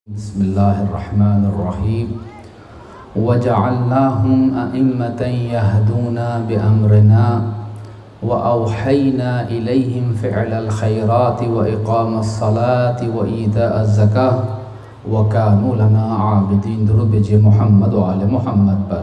بسم الله الرحمن الرحيم وجعلناهم أئمة يهدون بأمرنا وأوحينا إليهم فعل الخيرات وإقام الصلاة وإيتاء الزكاة وكانوا لنا عابدين. درود بھیجئے محمد و آل محمد پر.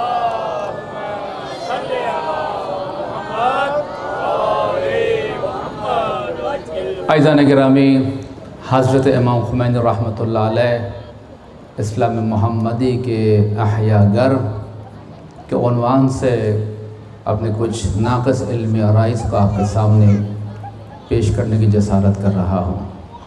عزیزان گرامی، حضرت امام خمینی رحمۃ اللہ علیہ اسلام محمدی کے احیاء گر کے عنوان سے اپنے کچھ ناقص علمی عرائض کو آپ کے سامنے پیش کرنے کی جسارت کر رہا ہوں.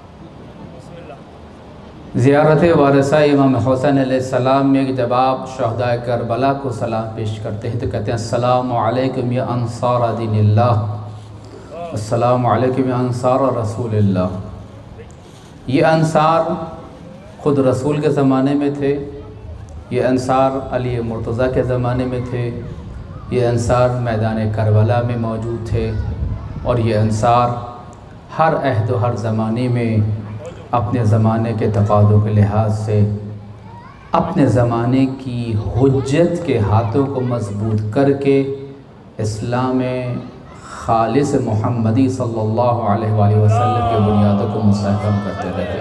زیارت وارثہ امام حسین علیہ السلام میں جب آپ شہداء کربلا کو سلام پیش کرتے ہیں تو کہتے ہیں السلام علیکم یا انصار دین اللہ، السلام علیکم یا انصار رسول اللہ. یہ انصار خود رسول کے زمانے میں تھے، یہ انصار علی مرتضیٰ کے زمانے میں تھے، یہ انصار میدان کربلا میں موجود تھے، اور یہ انصار ہر عہد و ہر زمانے میں اپنے زمانے کے تقاضوں کے لحاظ سے اپنے زمانے کی حجت کے ہاتھوں کو مضبوط کر کے اسلام خالص محمدی صلی اللہ علیہ وآلہ وسلم کے بنیادوں کو مستحکم کرتے رہے.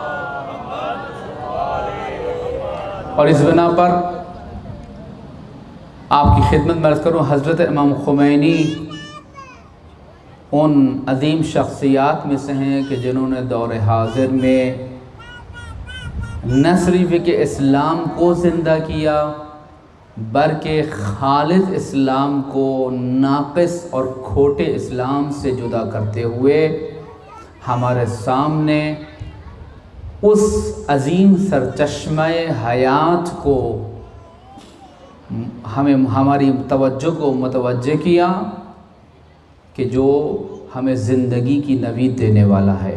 اور اس بنا پر آپ کی خدمت میں عرض کروں، حضرت امام خمینی ان عظیم شخصیات میں سے ہیں کہ جنہوں نے دور حاضر میں نہ صرف کہ اسلام کو زندہ کیا بلکہ خالص اسلام کو ناقص اور کھوٹے اسلام سے جدا کرتے ہوئے ہمارے سامنے اس عظیم سرچشمہ حیات کو ہماری توجہ کو متوجہ کیا کہ جو ہمیں زندگی کی نوید دینے والا ہے.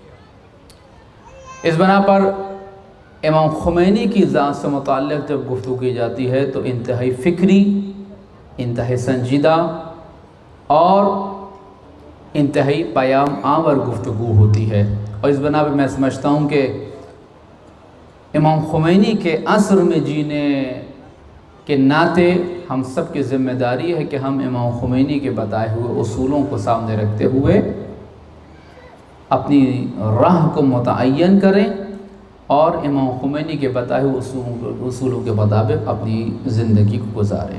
اس بنا پر امام خمینی کی ذات سے متعلق جب گفتگو کی جاتی ہے تو انتہائی فکری، انتہائی سنجیدہ اور انتہائی پیام آور گفتگو ہوتی ہے. اور اس بنا پر میں سمجھتا ہوں کہ امام خمینی کے عصر میں جینے کے ناطے ہم سب کی ذمہ داری ہے کہ ہم امام خمینی کے بتائے ہوئے اصولوں کو سامنے رکھتے ہوئے اپنی راہ کو متعین کریں اور امام خمینی کے بتائے ہوئے اصولوں کے مطابق اپنی زندگی کو گزاریں.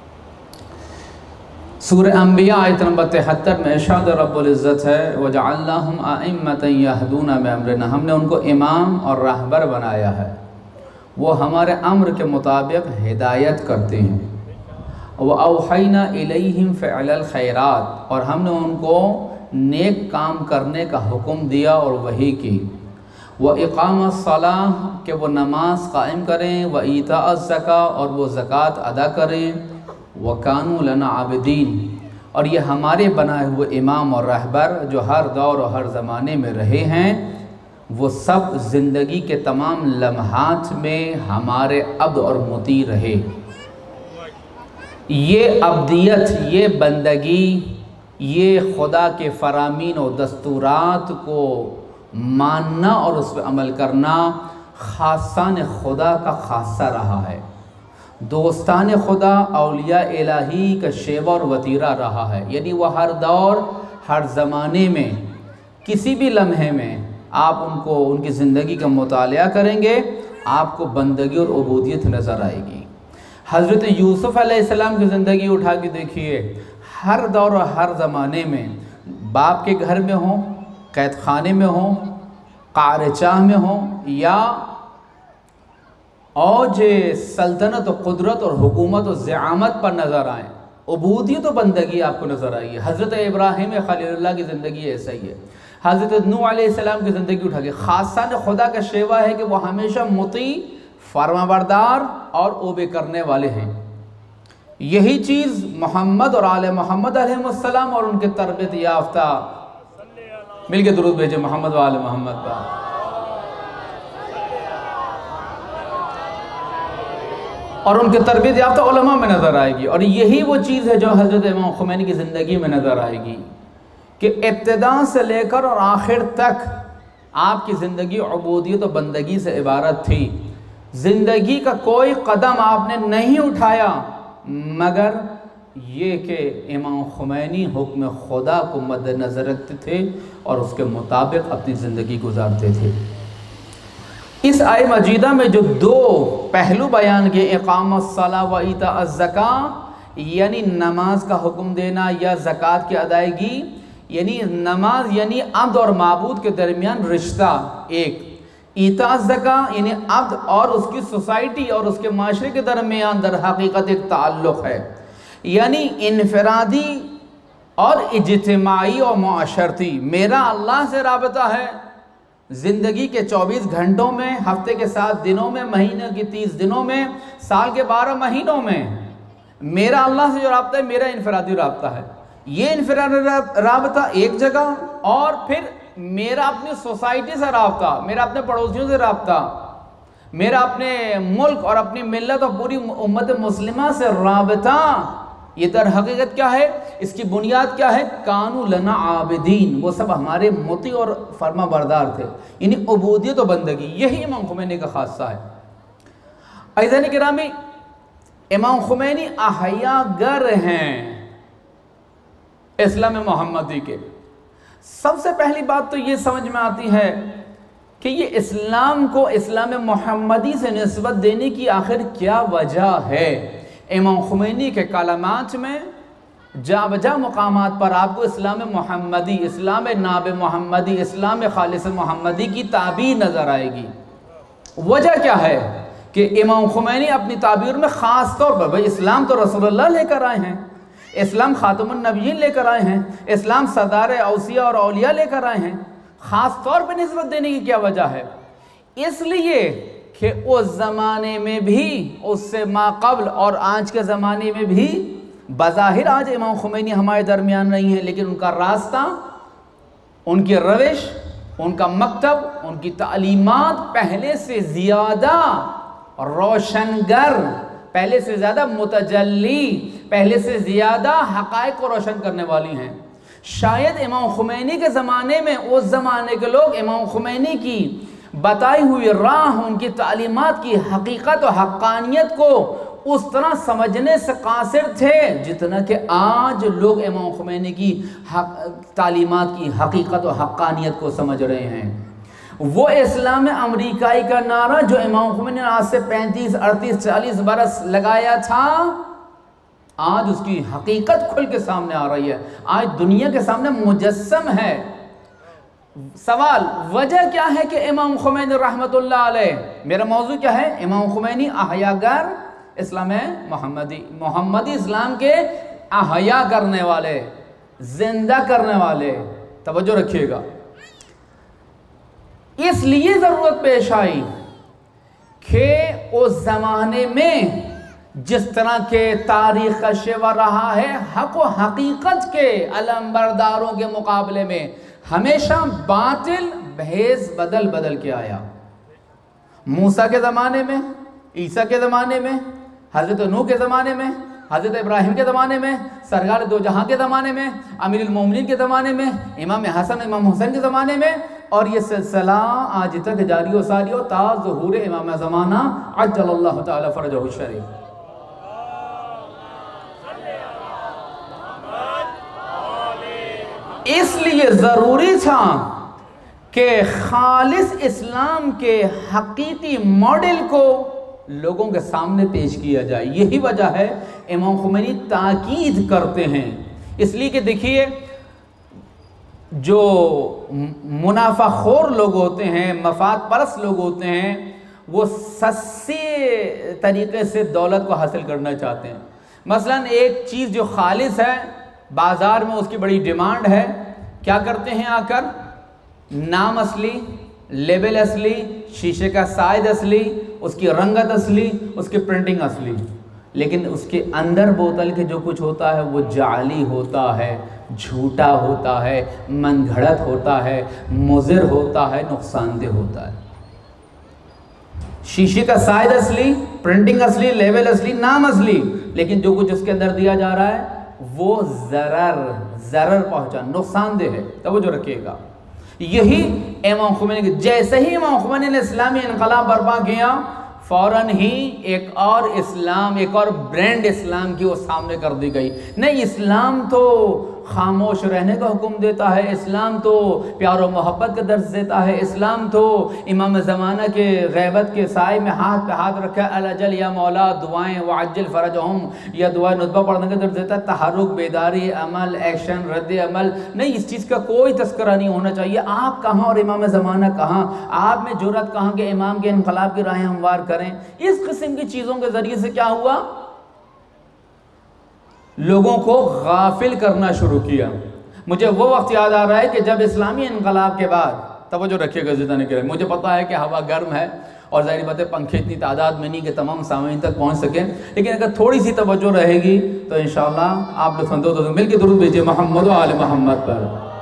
سورہ انبیاء آیت نمبر 73 میں ارشاد رب العزت ہے وَجَعَلْنَاهُمْ أَئِمَّةً يَهْدُونَ بِأَمْرِنَا، ہم نے ان کو امام اور راہبر بنایا ہے، وہ ہمارے امر کے مطابق ہدایت کرتے ہیں. وَأَوْحَيْنَا إِلَيْهِمْ فِعْلَ الْخَيْرَاتِ، اور ہم نے ان کو نیک کام کرنے کا حکم دیا اور وحی کی. وَإِقَامَ الصَّلَاةِ، کہ وہ نماز قائم کریں. وَإِيتَاءَ الزَّكَاةِ، اور وہ زکوٰۃ ادا کریں. وَكَانُوا لَنَا عَابِدِينَ، اور یہ ہمارے بنائے ہوئے امام اور رہبر جو ہر دور اور ہر زمانے میں رہے ہیں، وہ سب زندگی کے تمام لمحات میں ہمارے عبد اور مطیع رہے. یہ عبدیت، یہ بندگی، یہ خدا کے فرامین و دستورات کو ماننا اور اس پہ عمل کرنا خاصان خدا کا خاصہ رہا ہے، دوستان خدا اولیاء الہی کا شیوہ اور وطیرہ رہا ہے. یعنی وہ ہر دور ہر زمانے میں کسی بھی لمحے میں آپ ان کی زندگی کا مطالعہ کریں گے، آپ کو بندگی اور عبودیت نظر آئے گی. حضرت یوسف علیہ السلام کی زندگی اٹھا کے دیکھیے، ہر دور اور ہر زمانے میں باپ کے گھر میں ہوں، قید خانے میں ہوں، قعر چاہ میں ہوں، یا اوج سلطنت و قدرت اور حکومت و زعامت پر نظر آئیں، عبودیت و بندگی آپ کو نظر آئی ہے. حضرت ابراہیم خلیل اللہ کی زندگی ایسا ہی ہے. حضرت نوح علیہ السلام کی زندگی اٹھا کے خاصان خدا کا شیوہ ہے کہ وہ ہمیشہ مطیع، فرمانبردار اور اوبے کرنے والے ہیں. یہی چیز محمد اور آل محمد علیہ السلام اور ان کے تربیت یافتہ، مل کے درود بھیجے محمد و آل محمد پر، اور ان کے تربیت یافتہ علماء میں نظر آئے گی. اور یہی وہ چیز ہے جو حضرت امام خمینی کی زندگی میں نظر آئے گی کہ ابتدا سے لے کر اور آخر تک آپ کی زندگی عبودیت و بندگی سے عبارت تھی. زندگی کا کوئی قدم آپ نے نہیں اٹھایا مگر یہ کہ امام خمینی حکم خدا کو مد نظر رکھتے تھے اور اس کے مطابق اپنی زندگی گزارتے تھے. اس آیہ مجیدہ میں جو دو پہلو بیان کیے، اقامۃ الصلاۃ و ایتاء الزکاۃ، یعنی نماز کا حکم دینا یا زکوٰۃ کی ادائیگی، یعنی نماز یعنی عبد اور معبود کے درمیان رشتہ ایک، ایتاء الزکاۃ یعنی عبد اور اس کی سوسائٹی اور اس کے معاشرے کے درمیان در حقیقت ایک تعلق ہے، یعنی انفرادی اور اجتماعی اور معاشرتی. میرا اللہ سے رابطہ ہے زندگی کے 24 گھنٹوں میں، ہفتے کے 7 دنوں میں، مہینے کی 30 دنوں میں، سال کے 12 مہینوں میں. میرا اللہ سے جو رابطہ ہے میرا انفرادی رابطہ ہے. یہ انفرادی رابطہ ایک جگہ، اور پھر میرا اپنی سوسائٹی سے رابطہ، میرا اپنے پڑوسیوں سے رابطہ، میرا اپنے ملک اور اپنی ملت اور پوری امت مسلمہ سے رابطہ. یہ در حقیقت کیا ہے؟ اس کی بنیاد کیا ہے؟ کانوا لنا عابدین، وہ سب ہمارے مطیع اور فرما بردار تھے، یعنی عبودیت و بندگی. یہی امام خمینی کا خاصہ ہے. عزیزان گرامی، امام خمینی احیا گر ہیں اسلام محمدی کے. سب سے پہلی بات تو یہ سمجھ میں آتی ہے کہ یہ اسلام کو اسلام محمدی سے نسبت دینے کی آخر کیا وجہ ہے. امام خمینی کے کلمات میں جا بجا مقامات پر آپ کو اسلام محمدی، اسلام ناب محمدی، اسلام خالص محمدی کی تعبیر نظر آئے گی. وجہ کیا ہے کہ امام خمینی اپنی تعبیر میں خاص طور پر، بھئی اسلام تو رسول اللہ لے کر آئے ہیں، اسلام خاتم النبیین لے کر آئے ہیں، اسلام سردار اوصیاء اور اولیاء لے کر آئے ہیں، خاص طور پہ نسبت دینے کی کیا وجہ ہے؟ اس لیے کہ اس زمانے میں بھی، اس سے ما قبل اور آج کے زمانے میں بھی بظاہر آج امام خمینی ہمارے درمیان نہیں ہیں، لیکن ان کا راستہ، ان کی روش، ان کا مکتب، ان کی تعلیمات پہلے سے زیادہ روشنگر، پہلے سے زیادہ متجلی، پہلے سے زیادہ حقائق کو روشن کرنے والی ہیں. شاید امام خمینی کے زمانے میں اس زمانے کے لوگ امام خمینی کی بتائی ہوئی راہ، ان کی تعلیمات کی حقیقت و حقانیت کو اس طرح سمجھنے سے قاصر تھے جتنا کہ آج لوگ امام خمینی کی تعلیمات کی حقیقت و حقانیت کو سمجھ رہے ہیں. وہ اسلام امریکائی کا نعرہ جو امام خمینی نے آج سے 35 38 40 برس لگایا تھا، آج اس کی حقیقت کھل کے سامنے آ رہی ہے، آج دنیا کے سامنے مجسم ہے. سوال وجہ کیا ہے کہ امام خمینی رحمت اللہ علیہ، میرا موضوع کیا ہے؟ امام خمینی احیا گر اسلام محمدی اسلام کے احیا کرنے والے، زندہ کرنے والے. توجہ رکھیے گا. اس لیے ضرورت پیش آئی کہ اس زمانے میں جس طرح کے تاریخ کا شیوا رہا ہے، حق و حقیقت کے علمبرداروں کے مقابلے میں ہمیشہ باطل بھیس بدل کے آیا. موسیٰ کے زمانے میں، عیسیٰ کے زمانے میں، حضرت نوح کے زمانے میں، حضرت ابراہیم کے زمانے میں، سرکار دو جہاں کے زمانے میں، امیر المومنین کے زمانے میں، امام حسن امام حسین کے زمانے میں، اور یہ سلسلہ آج تک جاری و ساری ہو تا ظہور امام زمانہ عجل اللہ تعالی فرجہ الشریف. اس لیے ضروری تھا کہ خالص اسلام کے حقیقی ماڈل کو لوگوں کے سامنے پیش کیا جائے. یہی وجہ ہے امام خمینی تاکید کرتے ہیں. اس لیے کہ دیکھیے، جو منافع خور لوگ ہوتے ہیں، مفاد پرست لوگ ہوتے ہیں، وہ سستے طریقے سے دولت کو حاصل کرنا چاہتے ہیں. مثلا ایک چیز جو خالص ہے، بازار میں اس کی بڑی ڈیمانڈ ہے، کیا کرتے ہیں؟ آ کر نام اصلی، لیبل اصلی، شیشے کا سائز اصلی، اس کی رنگت اصلی، اس کی پرنٹنگ اصلی، لیکن اس کے اندر بوتل کے جو کچھ ہوتا ہے وہ جعلی ہوتا ہے، جھوٹا ہوتا ہے، من گھڑت ہوتا ہے، مضر ہوتا ہے، نقصان دہ ہوتا ہے. شیشے کا سائز اصلی، پرنٹنگ اصلی، لیبل اصلی، نام اصلی، لیکن جو کچھ اس کے اندر دیا جا رہا ہے وہ ضرر پہنچا، نقصان دہ ہے. توجہ رکھیے گا. یہی امام خمینی جیسے ہی امام خمینی نے اسلامی انقلاب برپا کیا، فوراً ہی ایک اور برینڈ اسلام کی وہ سامنے کر دی گئی۔ نہیں، اسلام تو خاموش رہنے کا حکم دیتا ہے، اسلام تو پیار و محبت کا درس دیتا ہے، اسلام تو امام زمانہ کے غیبت کے سائے میں ہاتھ پہ ہاتھ رکھا ہے، الجل یا مولا دعائیں وعجل فرجہم یا دعائیں ندبہ پڑھنے کا درس دیتا ہے۔ تحرک، بیداری، عمل، ایکشن، رد عمل، نہیں، اس چیز کا کوئی تذکرہ نہیں ہونا چاہیے۔ آپ کہاں اور امام زمانہ کہاں؟ آپ میں جرأت کہاں کہ امام کے انقلاب کی راہیں ہموار کریں؟ اس قسم کی چیزوں کے ذریعے سے کیا ہوا؟ لوگوں کو غافل کرنا شروع کیا۔ مجھے وہ وقت یاد آ رہا ہے کہ جب اسلامی انقلاب کے بعد، توجہ رکھیے گا زدہ نکرے، مجھے پتا ہے کہ ہوا گرم ہے اور ظاہری بات ہے پنکھے اتنی تعداد میں نہیں کہ تمام سامعین تک پہنچ سکیں، لیکن اگر تھوڑی سی توجہ رہے گی تو انشاءاللہ آپ لوگ سنتے ہو، مل کے درود بھیجئے محمد و آل محمد پر۔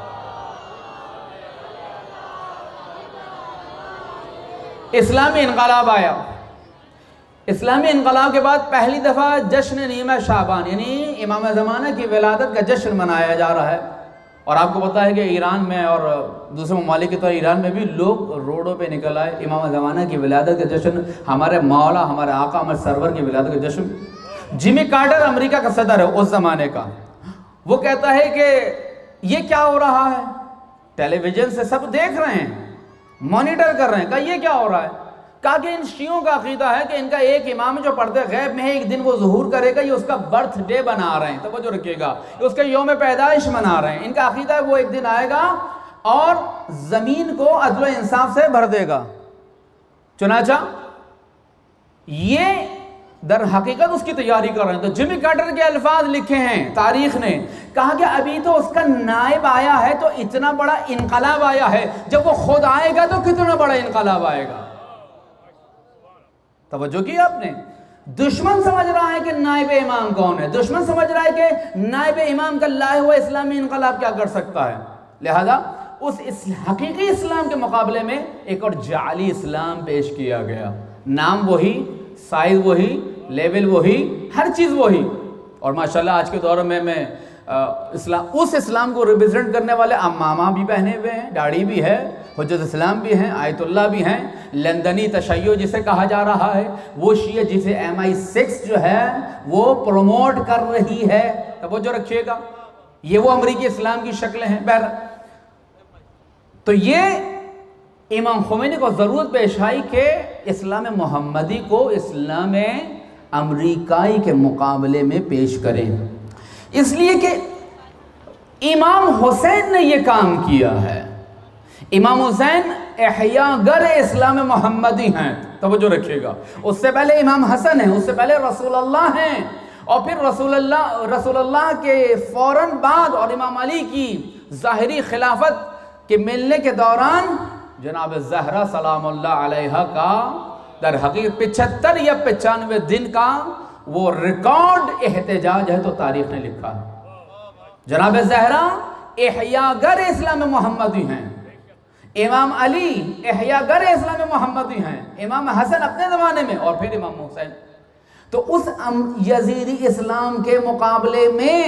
اسلامی انقلاب آیا۔ اسلامی انقلاب کے بعد پہلی دفعہ جشن نیمہ شعبان یعنی امام زمانہ کی ولادت کا جشن منایا جا رہا ہے، اور آپ کو پتا ہے کہ ایران میں اور دوسرے ممالک کی طرح ایران میں بھی لوگ روڈوں پہ نکل آئے۔ امام زمانہ کی ولادت کا جشن، ہمارے مولا، ہمارے آقا، ہمارے سرور کی ولادت کا جشن۔ جمی کارٹر امریکہ کا صدر ہے اس زمانے کا، وہ کہتا ہے کہ یہ کیا ہو رہا ہے؟ ٹیلی ویژن سے سب دیکھ رہے ہیں، مانیٹر کر رہے ہیں، کہا یہ کیا ہو رہا ہے؟ کہا کہ ان شیعوں کا عقیدہ ہے کہ ان کا ایک امام جو پردے غیب میں ہے، ایک دن وہ ظہور کرے گا، یہ اس کا برتھ ڈے بنا رہے ہیں، توجہ رکھیے گا، یہ اس کا یوم پیدائش منا رہے ہیں۔ ان کا عقیدہ ہے وہ ایک دن آئے گا اور زمین کو عدل و انصاف سے بھر دے گا۔ چنانچہ یہ در حقیقت اس کی تیاری کر رہے ہیں۔ تو جمی کارٹر کے الفاظ لکھے ہیں تاریخ نے، کہا کہ ابھی تو اس کا نائب آیا ہے تو اتنا بڑا انقلاب آیا ہے، جب وہ خود آئے گا تو کتنا بڑا انقلاب آئے گا۔ توجہ کی آپ نے؟ دشمن سمجھ رہا ہے کہ نائب امام کون ہے، دشمن سمجھ رہا ہے کہ نائب امام کا لائے ہوا اسلامی انقلاب کیا کر سکتا ہے، لہذا اس حقیقی اسلام کے مقابلے میں ایک اور جعلی اسلام پیش کیا گیا۔ نام وہی، سائز وہی، لیول وہی، ہر چیز وہی، اور ماشاءاللہ آج کے دور میں اس اسلام کو ریپرزینٹ کرنے والے امامہ بھی پہنے ہوئے ہیں، داڑھی بھی ہے، حجت اسلام بھی ہیں، آیت اللہ بھی ہیں، لندنی تشیع جسے کہا جا رہا ہے، وہ شیعہ جسے MI6 جو ہے وہ پروموٹ کر رہی ہے، توجہ رکھیے گا، یہ وہ امریکی اسلام کی شکلیں ہیں۔ تو یہ امام خمینی کو ضرورت پیش آئی کہ اسلام محمدی کو اسلام امریکائی کے مقابلے میں پیش کریں، اس لیے کہ امام حسین نے یہ کام کیا ہے۔ امام حسین احیاء گر اسلام محمدی ہیں، توجہ رکھیے گا، اس سے پہلے امام حسن ہیں، اس سے پہلے رسول اللہ ہیں، اور پھر رسول اللہ کے فوراً بعد اور امام علی کی ظاہری خلافت کے ملنے کے دوران جناب زہرا سلام اللہ علیہا کا در حقیقت 75 یا 95 دن کا وہ ریکارڈ احتجاج ہے، تو تاریخ نے لکھا ہے۔ جناب زہرا احیاء گر اسلام محمدی ہیں، امام علی احیاء گر اسلام محمدی ہیں، امام حسن اپنے زمانے میں، اور پھر امام حسین۔ تو اس یزیدی اسلام کے مقابلے میں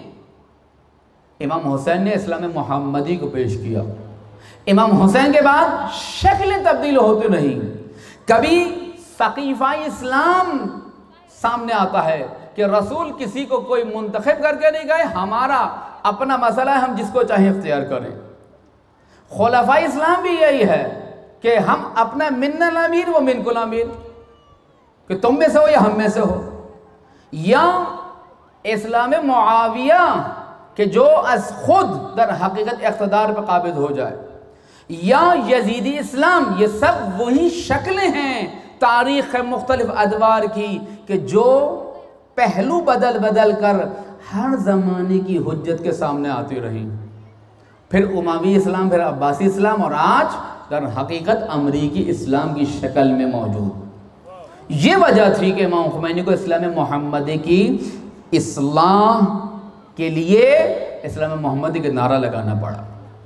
امام حسین نے اسلام محمدی کو پیش کیا۔ امام حسین کے بعد شکلیں تبدیل ہوتی نہیں، کبھی ثقیفہ اسلام سامنے آتا ہے کہ رسول کسی کو کوئی منتخب کر کے نہیں گئے، ہمارا اپنا مسئلہ ہے، ہم جس کو چاہیں اختیار کریں۔ خلفاء اسلام بھی یہی ہے کہ ہم اپنا من الامیر و من کل امیر، کہ تم میں سے ہو یا ہم میں سے ہو، یا اسلام معاویہ کہ جو از خود در حقیقت اقتدار پر قابض ہو جائے، یا یزیدی اسلام، یہ سب وہی شکلیں ہیں تاریخ مختلف ادوار کی کہ جو پہلو بدل بدل کر ہر زمانے کی حجت کے سامنے آتی رہیں، پھر اموی اسلام، پھر عباسی اسلام، اور آج در حقیقت امریکی اسلام کی شکل میں موجود۔ یہ وجہ تھی کہ امام خمینی کو اسلام محمدی کی اصلاح کے لیے اسلام محمدی کا نعرہ لگانا پڑا۔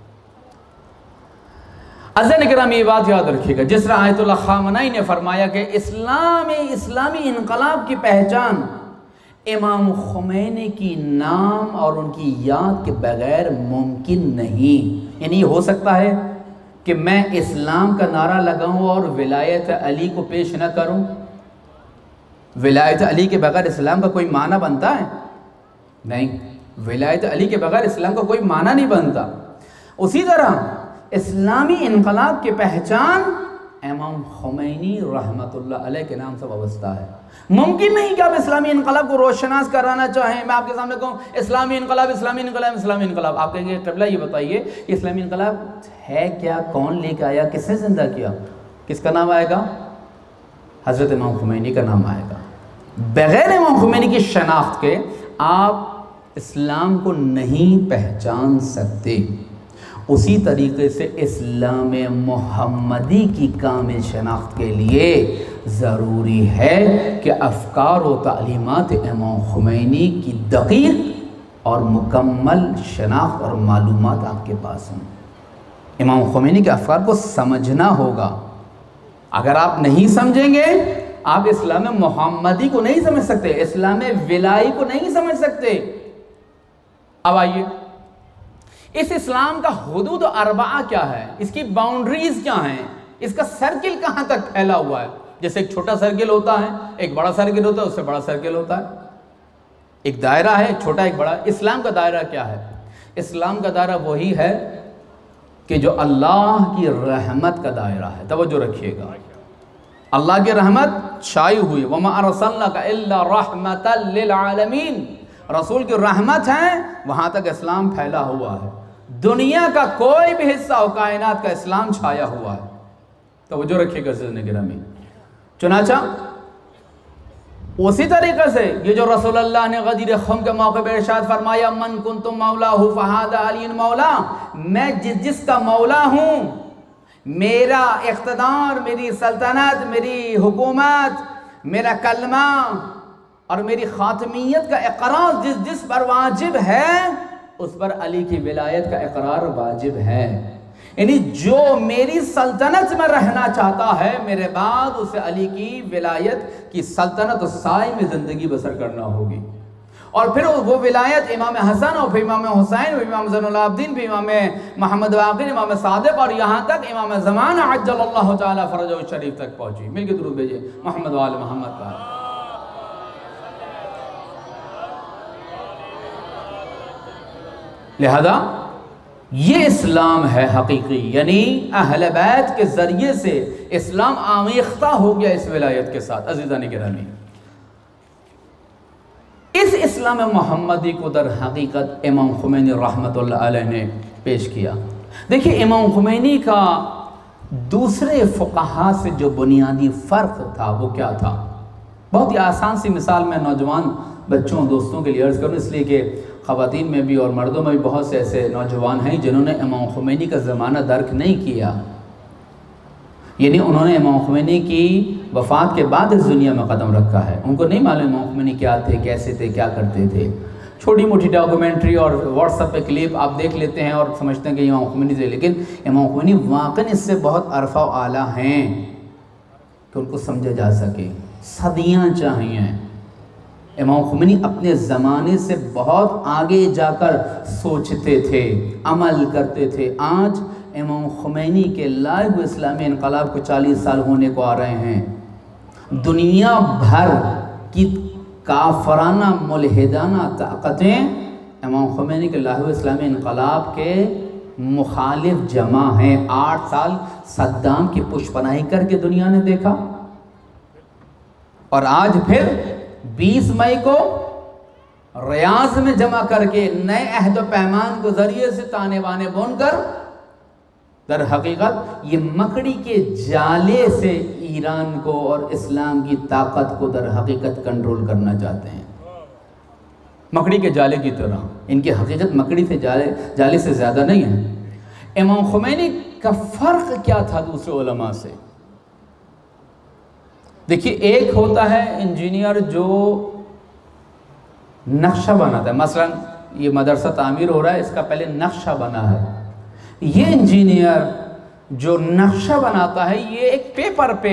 عزیزان اکرام یہ بات یاد رکھیے گا، جس طرح آیت اللہ خامنائی نے فرمایا کہ اسلامی انقلاب کی پہچان امام خمینی کی نام اور ان کی یاد کے بغیر ممکن نہیں، یعنی یہ ہو سکتا ہے کہ میں اسلام کا نعرہ لگاؤں اور ولایت علی کو پیش نہ کروں؟ ولایت علی کے بغیر اسلام کا کوئی معنی بنتا ہے؟ نہیں، ولایت علی کے بغیر اسلام کا کوئی معنی نہیں بنتا۔ اسی طرح اسلامی انقلاب کی پہچان امام خمینی رحمت اللہ علیہ کے نام سے وابستہ ہے۔ ممکن نہیں کہ آپ اسلامی انقلاب کو روشناس کرانا چاہیں، میں آپ کے سامنے کہوں اسلامی انقلاب اسلامی انقلاب اسلامی انقلاب، آپ کہیں گے قبلہ یہ بتائیے کہ اسلامی انقلاب ہے کیا، کون لے کے آیا، کس نے زندہ کیا؟ کس کا نام آئے گا؟ حضرت امام خمینی کا نام آئے گا۔ بغیر امام خمینی کی شناخت کے آپ اسلام کو نہیں پہچان سکتے۔ اسی طریقے سے اسلام محمدی کی کامل شناخت کے لیے ضروری ہے کہ افکار و تعلیمات امام خمینی کی دقیق اور مکمل شناخت اور معلومات آپ کے پاس ہوں۔ امام خمینی کے افکار کو سمجھنا ہوگا۔ اگر آپ نہیں سمجھیں گے آپ اسلام محمدی کو نہیں سمجھ سکتے، اسلام ولائی کو نہیں سمجھ سکتے۔ اب آئیے، اس اسلام کا حدود اربعہ کیا ہے، اس کی باؤنڈریز کیا ہیں، اس کا سرکل کہاں تک پھیلا ہوا ہے؟ جیسے ایک چھوٹا سرکل ہوتا ہے، ایک بڑا سرکل ہوتا ہے، اس سے بڑا سرکل ہوتا ہے، ایک دائرہ ہے، ایک چھوٹا ایک بڑا۔ اسلام کا دائرہ کیا ہے؟ اسلام کا دائرہ وہی ہے کہ جو اللہ کی رحمت کا دائرہ ہے۔ توجہ رکھیے گا، اللہ کی رحمت چھائی ہوئی، وَمَا أَرْسَلْنَاكَ إِلَّا رَحْمَةً لِلْعَالَمِينَ، رسول کی رحمت ہے، وہاں تک اسلام پھیلا ہوا ہے۔ دنیا کا کوئی بھی حصہ ہو کائنات کا اسلام چھایا ہوا ہے۔ توجہ رکھیے گا عزیزان گرامی۔ چنانچہ اسی طریقے سے یہ جو رسول اللہ نے غدیر خم کے موقع پہ ارشاد فرمایا من کنت مولا فہذا علی مولا، میں جس کا مولا ہوں، میرا اقتدار، میری سلطنت، میری حکومت، میرا کلمہ اور میری خاتمیت کا اقرار جس پر واجب ہے، اس پر علی کی ولایت کا اقرار واجب ہے۔ یعنی جو میری سلطنت میں رہنا چاہتا ہے میرے بعد، اسے علی کی ولایت کی سلطنت و سائے میں زندگی بسر کرنا ہوگی۔ اور پھر وہ ولایت امام حسن اور پھر امام حسین اور امام زین العابدین پھر امام محمد باقر، امام صادق اور یہاں تک امام زمان عجل اللہ تعالی فرجہ الشریف تک پہنچی۔ مل کے درود بھیجئے محمد و آل محمد پر۔ لہذا یہ اسلام ہے حقیقی، یعنی اہل بیت کے ذریعے سے اسلام آمیختہ ہو گیا اس ولایت کے ساتھ۔ عزیزان گرامی، اس اسلام محمدی کو در حقیقت امام خمینی رحمت اللہ علیہ نے پیش کیا۔ دیکھیے امام خمینی کا دوسرے فقہا سے جو بنیادی فرق تھا وہ کیا تھا؟ بہت ہی آسان سی مثال میں نوجوان بچوں دوستوں کے لیے عرض کروں، اس لیے کہ خواتین میں بھی اور مردوں میں بھی بہت سے ایسے نوجوان ہیں جنہوں نے امام خمینی کا زمانہ درک نہیں کیا، یعنی انہوں نے امام خمینی کی وفات کے بعد اس دنیا میں قدم رکھا ہے، ان کو نہیں معلوم امام خمینی کیا تھے، کیسے تھے، کیا کرتے تھے۔ چھوٹی موٹی ڈاکومنٹری اور واٹس ایپ پہ کلپ آپ دیکھ لیتے ہیں اور سمجھتے ہیں کہ امام خمینی تھے، لیکن امام خمینی واقعاً اس سے بہت عرفہ و اعلیٰ ہیں کہ ان کو سمجھا جا سکے۔ صدیاں چاہیے، امام خمینی اپنے زمانے سے بہت آگے جا کر سوچتے تھے، عمل کرتے تھے۔ آج امام خمینی کے لائے ہوئے اسلامی انقلاب کو 40 سال ہونے کو آ رہے ہیں، دنیا بھر کی کافرانہ ملحدانہ طاقتیں امام خمینی کے لائے ہوئے اسلامی انقلاب کے مخالف جمع ہیں۔ 8 سال صدام کی پشت پناہی کر کے دنیا نے دیکھا، اور آج پھر 20 مئی کو ریاض میں جمع کر کے نئے عہد و پیمان کے ذریعے سے تانے بانے بون کر در حقیقت یہ مکڑی کے جالے سے ایران کو اور اسلام کی طاقت کو در حقیقت کنٹرول کرنا چاہتے ہیں، مکڑی کے جالے کی طرح۔ ان کی حقیقت مکڑی سے جالے سے زیادہ نہیں ہے۔ امام خمینی کا فرق کیا تھا دوسرے علماء سے؟ دیکھیے، ایک ہوتا ہے انجینئر جو نقشہ بناتا ہے، مثلا یہ مدرسہ تعمیر ہو رہا ہے، اس کا پہلے نقشہ بنا ہے۔ یہ انجینئر جو نقشہ بناتا ہے یہ ایک پیپر پہ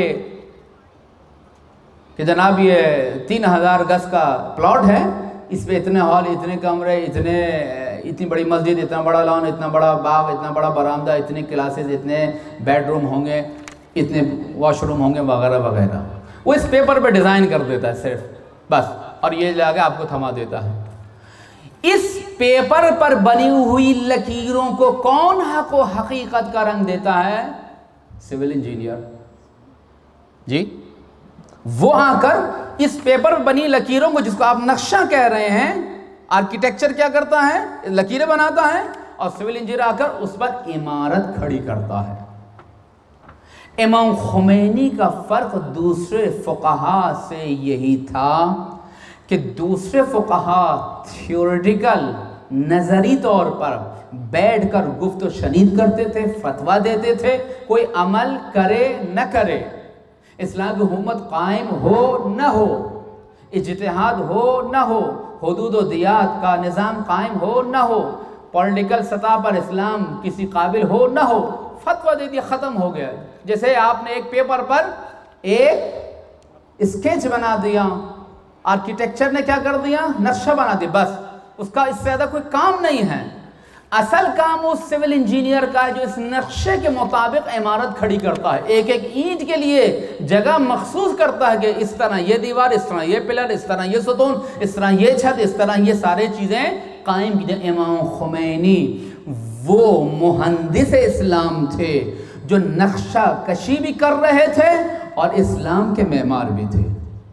کہ جناب یہ 3000 گز کا پلاٹ ہے، اس پہ اتنے ہال، اتنے کمرے، اتنے اتنی بڑی مسجد، اتنا بڑا لان، اتنا بڑا باغ، اتنا بڑا برآمدہ، اتنے کلاسز، اتنے بیڈ روم ہوں گے، اتنے واش روم ہوں گے وغیرہ وغیرہ. وہ اس پیپر پہ ڈیزائن کر دیتا ہے صرف بس، اور یہ جا کے آپ کو تھما دیتا ہے. اس پیپر پر بنی ہوئی لکیروں کو کون حق و حقیقت کا رنگ دیتا ہے؟ Civil engineer. جی وہ آ کر اس پیپر پر بنی لکیروں کو، جس کو آپ نقشہ کہہ رہے ہیں، آرکیٹیکچر کیا کرتا ہے؟ لکیریں بناتا ہے، اور سول انجینئر آ کر اس پر عمارت کھڑی کرتا ہے. امام خمینی کا فرق دوسرے فقہا سے یہی تھا کہ دوسرے فقہا تھیوریٹیکل نظری طور پر بیٹھ کر گفت و شنید کرتے تھے، فتویٰ دیتے تھے، کوئی عمل کرے نہ کرے، اسلام کی حکومت قائم ہو نہ ہو، اجتہاد ہو نہ ہو، حدود و دیات کا نظام قائم ہو نہ ہو، پولیٹیکل سطح پر اسلام کسی قابل ہو نہ ہو، فتویٰ دے دیا، ختم ہو گیا. جیسے آپ نے ایک پیپر پر ایک اسکیچ بنا دیا، آرکیٹیکچر نے کیا کر دیا؟ نقشہ بنا دیا، بس اس کا اس سے زیادہ کوئی کام نہیں ہے. اصل کام اس سول انجینئر کا ہے جو اس نقشے کے مطابق عمارت کھڑی کرتا ہے، ایک ایک اینٹ کے لیے جگہ مخصوص کرتا ہے کہ اس طرح یہ دیوار، اس طرح یہ پلر، اس طرح یہ ستون، اس طرح یہ چھت، اس طرح یہ سارے چیزیں قائم کی جائیں. امام خمینی وہ مہندس اسلام تھے جو نقشہ کشی بھی کر رہے تھے اور اسلام کے معمار بھی تھے.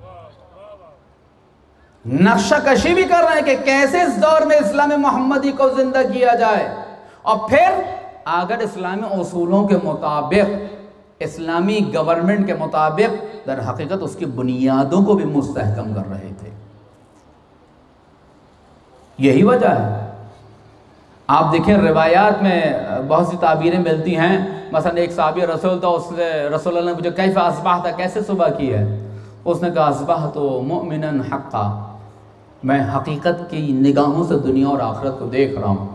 نقشہ کشی بھی کر رہے ہیں کہ کیسے اس دور میں اسلام محمدی کو زندہ کیا جائے، اور پھر اگر اسلامی اصولوں کے مطابق، اسلامی گورنمنٹ کے مطابق، در حقیقت اس کی بنیادوں کو بھی مستحکم کر رہے تھے. یہی وجہ ہے. آپ دیکھیں روایات میں بہت سی تعبیریں ملتی ہیں. مثلا ایک صحابی رسول تھا، اس نے رسول اللہ نے پوچھا کیف اصبحت، کیسے صبح کی ہے؟ اس نے کہا اصبحت مؤمنا حقا، میں حقیقت کی نگاہوں سے دنیا اور آخرت کو دیکھ رہا ہوں.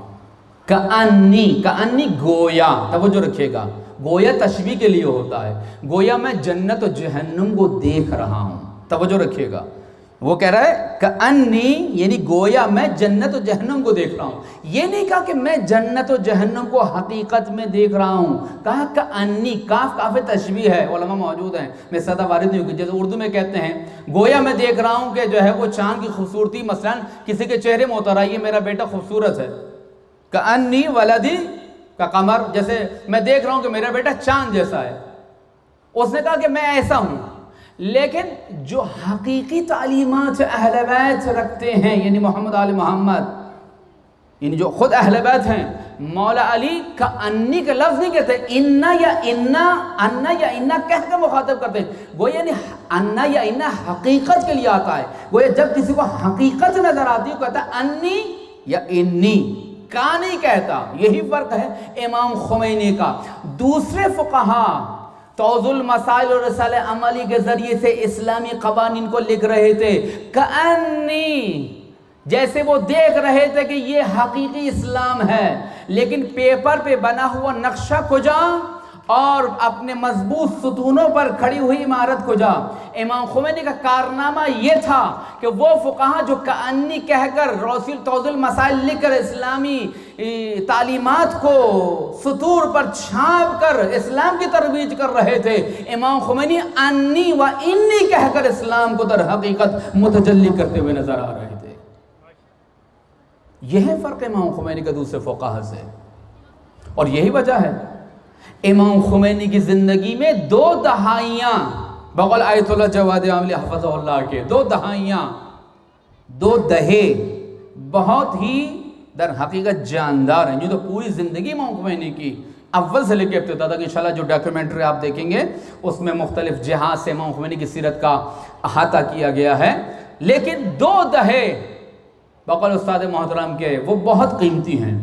کأنی گویا، توجہ رکھیے گا، گویا تشبیہ کے لیے ہوتا ہے، گویا میں جنت و جہنم کو دیکھ رہا ہوں. توجہ رکھیے گا، وہ کہہ رہا ہے کأنی یعنی گویا میں جنت و جہنم کو دیکھ رہا ہوں. یہ نہیں کہا کہ میں جنت و جہنم کو حقیقت میں دیکھ رہا ہوں، کہا کأنی، کاف تشبیہ ہے. علماء موجود ہیں، میں سادہ وارد نہیں ہوگی. جیسے اردو میں کہتے ہیں گویا میں دیکھ رہا ہوں کہ جو ہے وہ چاند کی خوبصورتی، مثلا کسی کے چہرے میں اتر آئی ہے میرا بیٹا خوبصورت ہے، کأنی ولدی کا قمر، جیسے میں دیکھ رہا ہوں کہ میرا بیٹا چاند جیسا ہے. اس نے کہا کہ میں ایسا ہوں. لیکن جو حقیقی تعلیمات اہل بیت رکھتے ہیں، یعنی محمد آل محمد، یعنی جو خود اہل بیت ہیں، مولا علی کأنی کا لفظ نہیں کہتے، انا یا انا کہہ کے مخاطب کرتے ہیں. وہ یعنی انا یا انا حقیقت کے لیے آتا ہے. وہ جب کسی کو حقیقت نظر آتی ہے کہتا ہے انی یا انی، کا نہیں کہتا. یہی فرق ہے امام خمینی کا. دوسرے فقہا توض المسائل اور رسالہ عملی کے ذریعے سے اسلامی قوانین کو لکھ رہے تھے کأنی، جیسے وہ دیکھ رہے تھے کہ یہ حقیقی اسلام ہے، لیکن پیپر پہ بنا ہوا نقشہ کجا اور اپنے مضبوط ستونوں پر کھڑی ہوئی عمارت کجا. امام خمینی کا کارنامہ یہ تھا کہ وہ فقہا جو کأنی کہہ کر رسول توض المسائل لکھ کر اسلامی تعلیمات کو سطور پر چھاپ کر اسلام کی ترویج کر رہے تھے، امام خمینی انی و انی کہہ کر اسلام کو در حقیقت متجلی کرتے ہوئے نظر آ رہے تھے. یہ ہے فرق امام خمینی کا دوسرے فقہا سے. اور یہی وجہ ہے امام خمینی کی زندگی میں 2 دہائیاں، بقول آیت اللہ جواد عاملی حفظہ اللہ کے 2 دہائیاں، 2 دہے بہت ہی در حقیقت جاندار ہیں. جو تو پوری زندگی امام خمینی کی اول سے لے کے ابتدا تک، انشاءاللہ جو ڈاکیومنٹری آپ دیکھیں گے اس میں مختلف جہاز سے امام خمینی کی سیرت کا احاطہ کیا گیا ہے. لیکن 2 دہے بقول استاد محترم کے وہ بہت قیمتی ہیں.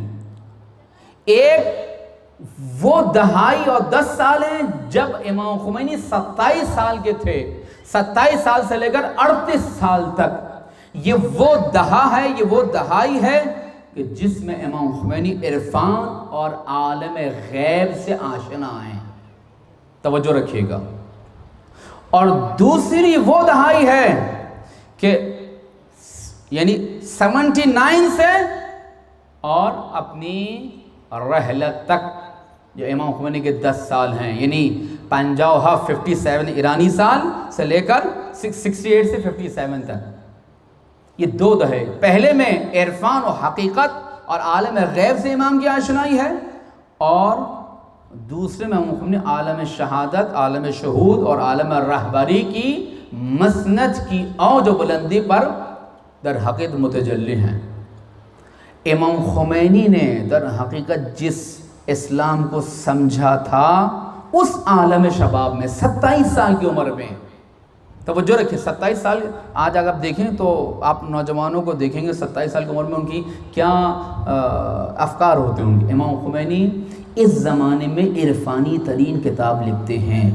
ایک وہ دہائی اور 10 سال ہیں جب امام خمینی 27 سال کے تھے، 27 سال سے لے کر 38 سال تک. یہ وہ دہا ہے، یہ وہ دہائی ہے کہ جس میں امام خمینی عرفان اور عالم غیب سے آشنا ہیں. توجہ رکھیے گا. اور دوسری وہ دہائی ہے کہ یعنی 79 سے اور اپنی رحلت تک جو امام خمینی کے 10 سال ہیں، یعنی 57 ایرانی سال سے لے کر 68 سے 57 تک، یہ 2 دہائے۔ پہلے میں عرفان و حقیقت اور عالم غیب سے امام کی آشنائی ہے، اور دوسرے میں امام خمینی عالم شہادت، عالم شہود اور عالم رہبری کی مسند کی اوج و بلندی پر در حقیقت متجلی ہیں۔ امام خمینی نے در حقیقت جس اسلام کو سمجھا تھا اس عالم شباب میں 27 سال کی عمر میں، توجہ رکھیں 27 سال، آج اگر آپ دیکھیں تو آپ نوجوانوں کو دیکھیں گے 27 سال کی عمر میں ان کی کیا افکار ہوتے ہیں ان کے۔ امام خمینی اس زمانے میں عرفانی ترین کتاب لکھتے ہیں،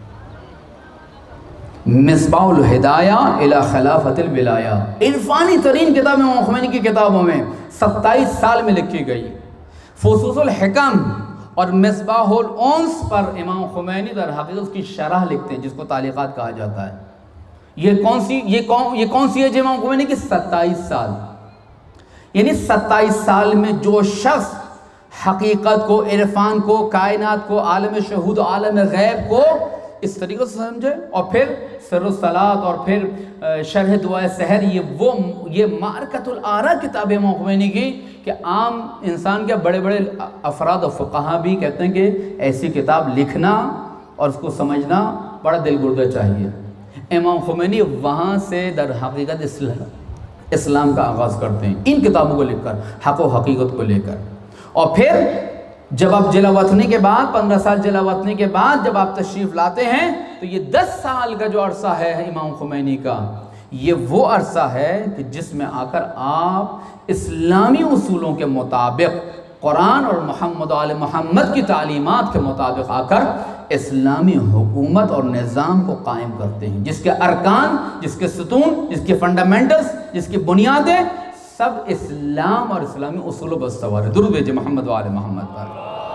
مصباح الہدایہ الی خلافت الولایہ، عرفانی ترین کتاب امام خمینی کی کتابوں میں 27 سال میں لکھی گئی۔ فصوص الحکم اور مصباح الانس پر امام خمینی در حقیقت اس کی شرح لکھتے ہیں، جس کو تعلیقات کہا جاتا ہے۔ یہ کون سی ایج امام خمینی کی؟ 27 سال، یعنی 27 سال میں جو شخص حقیقت کو، عرفان کو، کائنات کو، عالم شہود، عالم غیب کو اس طریقے سے سمجھے، اور پھر سر الصلاۃ اور پھر شرح دعائے سحر، یہ معرکۃ الآراء کتاب امام خمینی کی، کہ عام انسان کے بڑے بڑے افراد و فقہا بھی کہتے ہیں کہ ایسی کتاب لکھنا اور اس کو سمجھنا بڑا دل گردہ چاہیے۔ امام خمینی وہاں سے در حقیقت اسلام کا آغاز کرتے ہیں، ان کتابوں کو لکھ کر، حق و حقیقت کو لے کر۔ اور پھر جب آپ جلا وطنی کے بعد 15 سال جلا وطنی کے بعد جب آپ تشریف لاتے ہیں تو یہ 10 سال کا جو عرصہ ہے امام خمینی کا، یہ وہ عرصہ ہے کہ جس میں آ کر آپ اسلامی اصولوں کے مطابق، قرآن اور محمد و آل محمد کی تعلیمات کے مطابق آ کر اسلامی حکومت اور نظام کو قائم کرتے ہیں، جس کے ارکان، جس کے ستون، جس کے فنڈامنٹلز، جس کی بنیادیں سب اسلام اور اسلامی اصولوں پر استوار ہے۔ درود بھیجئے محمد و آل محمد پر۔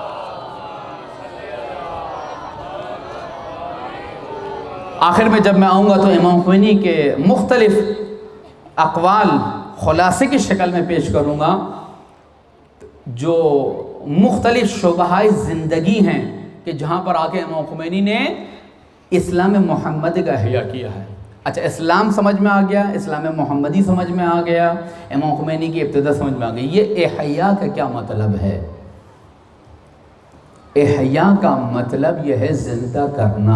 آخر میں جب میں آؤں گا تو امام خمینی کے مختلف اقوال خلاصے کی شکل میں پیش کروں گا، جو مختلف شعبۂ زندگی ہیں کہ جہاں پر آ کے امام خمینی نے اسلام محمدی کا احیاء کیا ہے۔ اچھا، اسلام سمجھ میں آ گیا، اسلام محمدی سمجھ میں آ گیا، امام خمینی کی ابتدا سمجھ میں آ گئی۔ یہ احیاء کا کیا مطلب ہے؟ احیاء کا مطلب یہ ہے زندہ کرنا،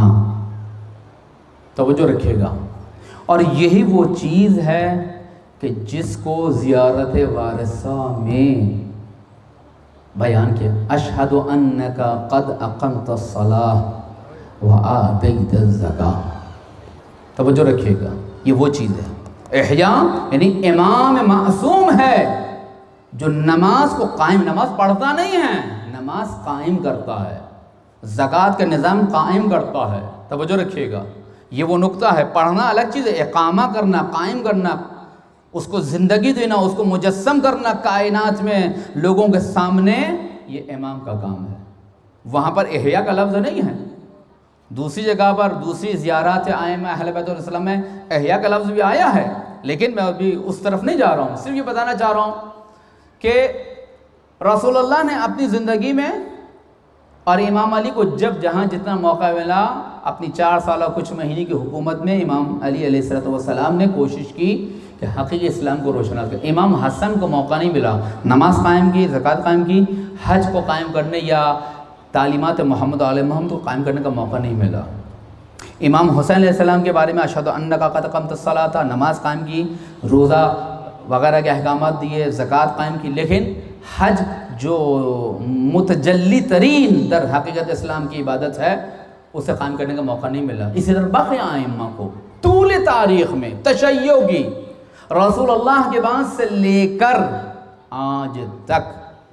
توجہ رکھیے گا، اور یہی وہ چیز ہے کہ جس کو زیارت وارثہ میں بیان کیا، اشہد انک قد اقمت الصلاۃ وآتیت الزکاۃ، توجہ رکھیے گا، یہ وہ چیز ہے۔ احیاء یعنی امام معصوم ہے جو نماز کو قائم، نماز پڑھتا نہیں ہے، نماز قائم کرتا ہے، زکوٰۃ کا نظام قائم کرتا ہے، توجہ رکھیے گا، یہ وہ نقطہ ہے۔ پڑھنا الگ چیز ہے، اقامہ کرنا، قائم کرنا، اس کو زندگی دینا، اس کو مجسم کرنا کائنات میں لوگوں کے سامنے، یہ امام کا کام ہے۔ وہاں پر احیاء کا لفظ نہیں ہے، دوسری جگہ پر دوسری زیارات ائمہ اہل بیت علیہ السلام میں احیاء کا لفظ بھی آیا ہے، لیکن میں ابھی اس طرف نہیں جا رہا ہوں، صرف یہ بتانا چاہ رہا ہوں کہ رسول اللہ نے اپنی زندگی میں اور امام علی کو جب جہاں جتنا موقع ملا، اپنی 4 سالہ کچھ مہینے کی حکومت میں امام علی علیہ السلام نے کوشش کی کہ حقیقی اسلام کو روشن کرے۔ امام حسن کو موقع نہیں ملا، نماز قائم کی، زکوٰۃ قائم کی، حج کو قائم کرنے یا تعلیمات محمد علیہ محمد کو قائم کرنے کا موقع نہیں ملا۔ امام حسین علیہ السلام کے بارے میں اشہد انک قد اقمت الصلاۃ، نماز قائم کی، روزہ وغیرہ کے احکامات دیے، زکوٰۃ قائم کی، لیکن حج جو متجلی ترین در حقیقت اسلام کی عبادت ہے اسے قائم کرنے کا موقع نہیں ملا۔ اسی طرح باقی ائمہ کو طول تاریخ میں تشیع کی رسول اللہ کے بعد سے لے کر آج تک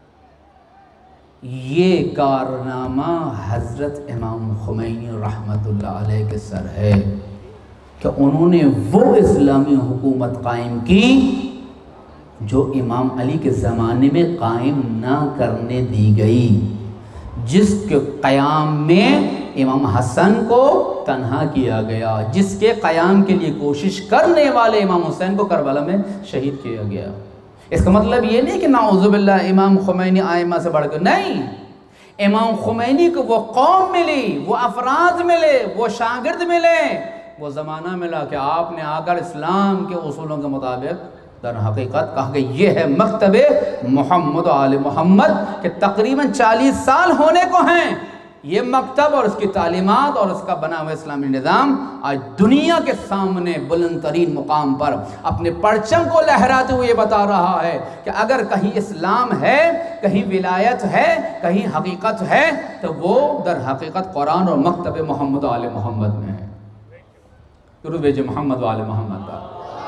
یہ کارنامہ حضرت امام خمینی رحمۃ اللہ علیہ کے سر ہے کہ انہوں نے وہ اسلامی حکومت قائم کی جو امام علی کے زمانے میں قائم نہ کرنے دی گئی، جس کے قیام میں امام حسن کو تنہا کیا گیا، جس کے قیام کے لیے کوشش کرنے والے امام حسین کو کربلا میں شہید کیا گیا۔ اس کا مطلب یہ نہیں کہ نعوذ باللہ امام خمینی آئمہ سے بڑھ کر، نہیں، امام خمینی کو وہ قوم ملی، وہ افراد ملے، وہ شاگرد ملے، وہ زمانہ ملا کہ آپ نے آ کر اسلام کے اصولوں کے مطابق در حقیقت کہا کہ یہ ہے مکتب محمد و آل محمد، کہ تقریباً 40 سال ہونے کو ہیں یہ مکتب اور اس کی تعلیمات اور اس کا بنا ہوا اسلامی نظام آج دنیا کے سامنے بلند ترین مقام پر اپنے پرچم کو لہراتے ہوئے بتا رہا ہے کہ اگر کہیں اسلام ہے، کہیں ولایت ہے، کہیں حقیقت ہے، تو وہ در حقیقت قرآن اور مکتب محمد و آل محمد میں ہے۔ درود بھیجئے محمد و آل محمد کا۔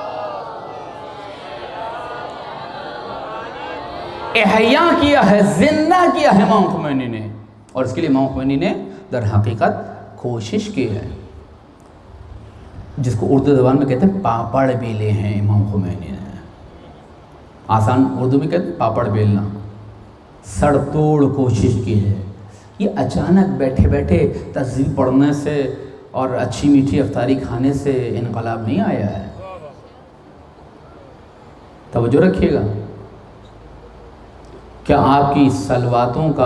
احیاء کیا ہے، زندہ کیا ہے امام خمینی نے، اور اس کے لیے امام خمینی نے در حقیقت کوشش کی ہے، جس کو اردو زبان میں کہتے ہیں پاپڑ بیلے ہیں امام خمینی نے۔ آسان اردو میں کہتے ہیں پاپڑ بیلنا، سڑ توڑ کوشش کی ہے۔ یہ اچانک بیٹھے بیٹھے تہذیب پڑھنے سے اور اچھی میٹھی افطاری کھانے سے انقلاب نہیں آیا ہے۔ توجہ رکھیے گا، کیا آپ کی سلواتوں کا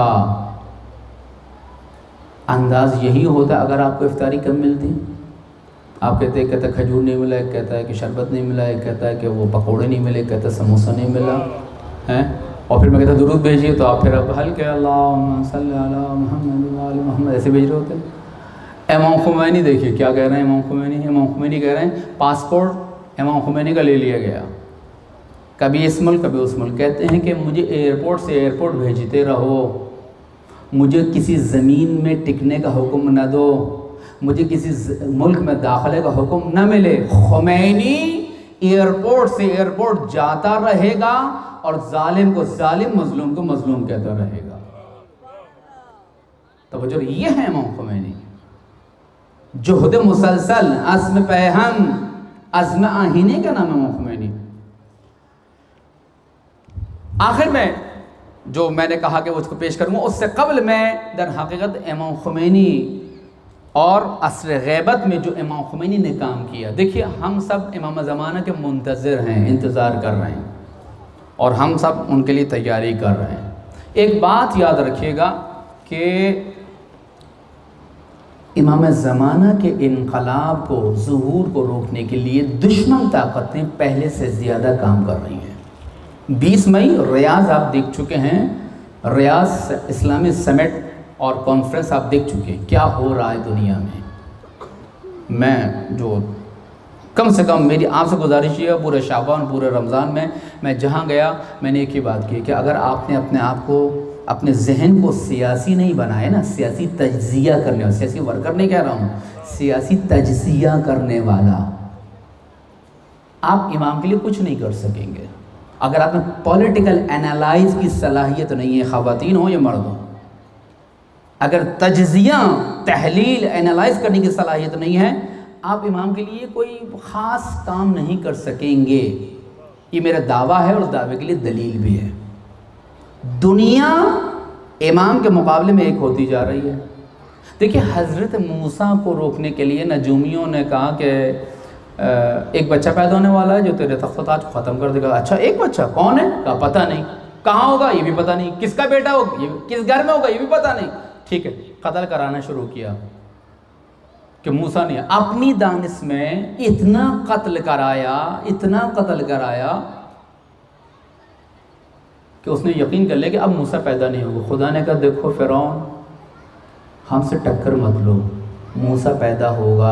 انداز یہی ہوتا ہے اگر آپ کو افطاری کم ملتی؟ آپ کہتے ہیں کھجور نہیں ملا، ایک کہتا ہے کہ شربت نہیں ملا، ایک کہتا ہے کہ وہ پکوڑے نہیں ملے، ایک کہتا ہے سموسہ نہیں ملا ہے، اور پھر میں کہتا درود بھیجیے تو آپ پھر اب ہلکے اللہم صلی علی محمد و آل محمد ایسے بھیج رہے ہوتے ہیں۔ امام خمینی دیکھیے کیا کہہ رہے ہیں، امام خمینی کہہ رہے ہیں پاسپورٹ امام خمینی کا لے لیا گیا، کبھی اس ملک کبھی اس ملک، کہتے ہیں کہ مجھے ایئرپورٹ سے ایئرپورٹ بھیجتے رہو، مجھے کسی زمین میں ٹکنے کا حکم نہ دو، مجھے کسی ملک میں داخلے کا حکم نہ ملے۔ خمینی ایئرپورٹ سے ایئرپورٹ جاتا رہے گا اور ظالم کو ظالم، مظلوم کو مظلوم کہتا رہے گا۔ توجہ، یہ ہے امام خمینی، جہد مسلسل، عزم پیہم، عزم آہینے کا نام امام خمینی۔ آخر میں جو میں نے کہا کہ وہ اس کو پیش کروں گا، اس سے قبل میں در حقیقت امام خمینی اور عصر غیبت میں جو امام خمینی نے کام کیا، دیکھیے ہم سب امام زمانہ کے منتظر ہیں، انتظار کر رہے ہیں، اور ہم سب ان کے لیے تیاری کر رہے ہیں۔ ایک بات یاد رکھیے گا کہ امام زمانہ کے انقلاب کو، ظہور کو روکنے کے لیے دشمن طاقتیں پہلے سے زیادہ کام کر رہی ہیں۔ 20 مئی ریاض آپ دیکھ چکے ہیں، ریاض اسلامی سمٹ اور کانفرنس آپ دیکھ چکے ہیں، کیا ہو رہا ہے دنیا میں۔ میں جو کم سے کم میری آپ سے گزارش یہ ہے، پورے شعبان، پورے رمضان میں جہاں گیا میں نے ایک ہی بات کی کہ اگر آپ نے اپنے آپ کو، اپنے ذہن کو سیاسی نہیں بنائے نا، سیاسی تجزیہ کرنے والا، سیاسی ورکر نہیں کہہ رہا ہوں، سیاسی تجزیہ کرنے والا، آپ امام کے لیے کچھ نہیں کر سکیں گے۔ اگر آپ میں پولیٹیکل انالائز کی صلاحیت نہیں ہے، خواتین ہو یا مرد ہو، اگر تجزیہ، تحلیل، انالائز کرنے کی صلاحیت نہیں ہے، آپ امام کے لیے کوئی خاص کام نہیں کر سکیں گے۔ یہ میرا دعویٰ ہے اور اس دعوے کے لیے دلیل بھی ہے۔ دنیا امام کے مقابلے میں ایک ہوتی جا رہی ہے۔ دیکھیں حضرت موسیٰ کو روکنے کے لیے نجومیوں نے کہا کہ ایک بچہ پیدا ہونے والا ہے جو تیرے تخت و تاج ختم کر دے گا۔ اچھا ایک بچہ کون ہے؟ کہا پتہ نہیں، کہاں ہوگا یہ بھی پتہ نہیں، کس کا بیٹا ہوگا، کس گھر میں ہوگا یہ بھی پتہ نہیں۔ ٹھیک ہے، قتل کرانا شروع کیا کہ موسیٰ نے اپنی دانش میں اتنا قتل کرایا کہ اس نے یقین کر لیا کہ اب موسیٰ پیدا نہیں ہوگا۔ خدا نے کہا دیکھو فرعون، ہم سے ٹکر مت لو، موسیٰ پیدا ہوگا،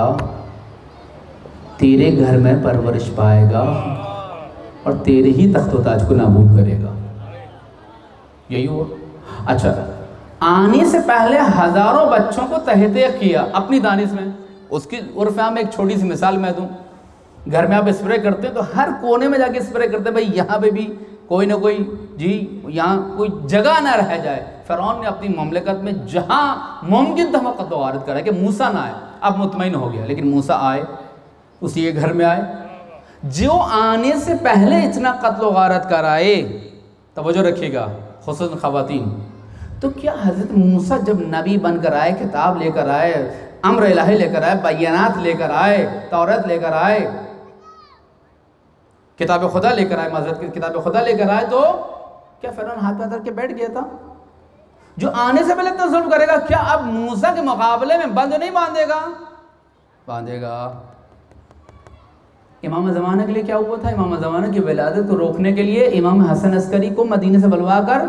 تیرے گھر میں پرورش پائے گا اور تیرے ہی تخت و تاج کو نابود کرے گا۔ یہی ہوا۔ اچھا، آنے سے پہلے ہزاروں بچوں کو تحقیق کیا اپنی دانش میں۔ اس کی عرف عام ایک چھوٹی سی مثال میں دوں، گھر میں آپ اسپرے کرتے ہیں تو ہر کونے میں جا کے اسپرے کرتے ہیں، بھائی یہاں پہ بھی کوئی نہ کوئی، جی یہاں کوئی جگہ نہ رہ جائے۔ فرعون نے اپنی مملکت میں جہاں ممکن تھا وہ قتل و غارت کرا کہ موسیٰ نہ آئے۔ اب مطمئن ہو گیا، لیکن موسیٰ آئے، اسی کے گھر میں آئے۔ جو آنے سے پہلے اتنا قتل و غارت کرائے، توجہ رکھیے گا خصوصاً خواتین، تو کیا حضرت موسیٰ جب نبی بن کر آئے، کتاب لے کر آئے، امر الہی لے کر آئے، بیانات لے کر آئے، تورات لے کر آئے، کتاب خدا لے کر آئے، معذرت کی کتاب خدا لے کر آئے، تو کیا فرعون ہاتھ پہ دھر کے بیٹھ گیا تھا؟ جو آنے سے پہلے اتنا ظلم کرے گا، کیا اب موسیٰ کے مقابلے میں بند نہیں باندھے گا؟ باندھے گا۔ امام زمانہ کے لیے کیا ہوا تھا؟ امام زمانہ کی ولادت کو روکنے کے لیے امام حسن عسکری کو مدینے سے بلوا کر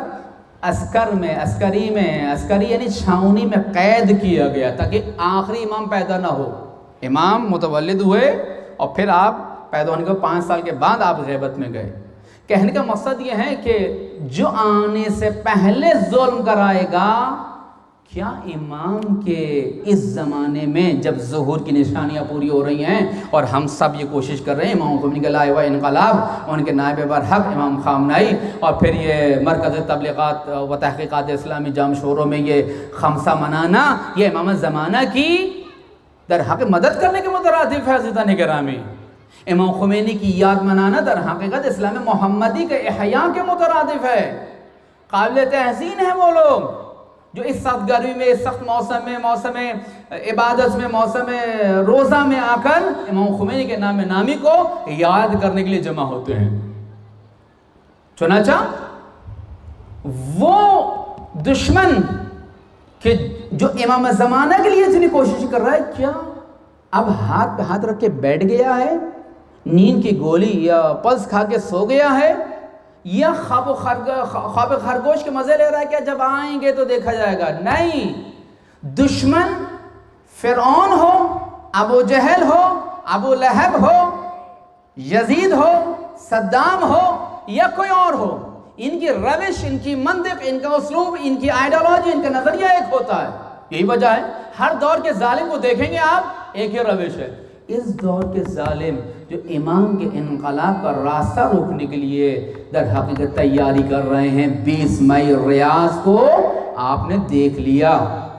عسکری یعنی چھاؤنی میں قید کیا گیا، تاکہ آخری امام پیدا نہ ہو۔ امام متولد ہوئے اور پھر آپ پیدا ہونے کے 5 سال کے بعد آپ غیبت میں گئے۔ کہنے کا مقصد یہ ہے کہ جو آنے سے پہلے ظلم کرائے گا، کیا امام کے اس زمانے میں جب ظہور کی نشانیاں پوری ہو رہی ہیں اور ہم سب یہ کوشش کر رہے ہیں امام خمینی کا لائحہ انقلاب، ان کے نائب برحق امام خامنہئی، اور پھر یہ مرکز تبلیغات و تحقیقات اسلامی جام شوروں میں یہ خمسہ منانا، یہ امام زمانہ کی در حق مدد کرنے کے مترادف ہے۔ عزیزان گرامی، امام خمینی کی یاد منانا در حقیقت اسلام محمدی کے احیاء کے مترادف ہے۔ قابل تحسین ہے وہ لوگ جو اس سخت گرمی میں، اس سخت موسم میں، موسم عبادت میں، موسم روزہ میں آ کر امام خمینی کے نام نامی کو یاد کرنے کے لیے جمع ہوتے ہیں۔ چنانچہ وہ دشمن کہ جو امام زمانہ کے لیے اتنی کوشش کر رہا ہے، کیا اب ہاتھ پہ ہاتھ رکھ کے بیٹھ گیا ہے، نیند کی گولی یا پلس کھا کے سو گیا ہے، یا خواب خرگوش کے مزے لے رہا ہے کہ جب آئیں گے تو دیکھا جائے گا؟ نہیں، دشمن فرعون ہو، ابو جہل ہو، ابو لہب ہو، یزید ہو، صدام ہو یا کوئی اور ہو، ان کی روش، ان کی منطق، ان کا اسلوب، ان کی آئیڈیالوجی، ان کا نظریہ ایک ہوتا ہے۔ یہی وجہ ہے ہر دور کے ظالم کو دیکھیں گے آپ، ایک ہی روش ہے۔ اس دور کے ظالم جو امام کے انقلاب کا راستہ روکنے کے لیے در حقیقت تیاری کر رہے ہیں، 20 مئی ریاض کو آپ نے دیکھ لیا،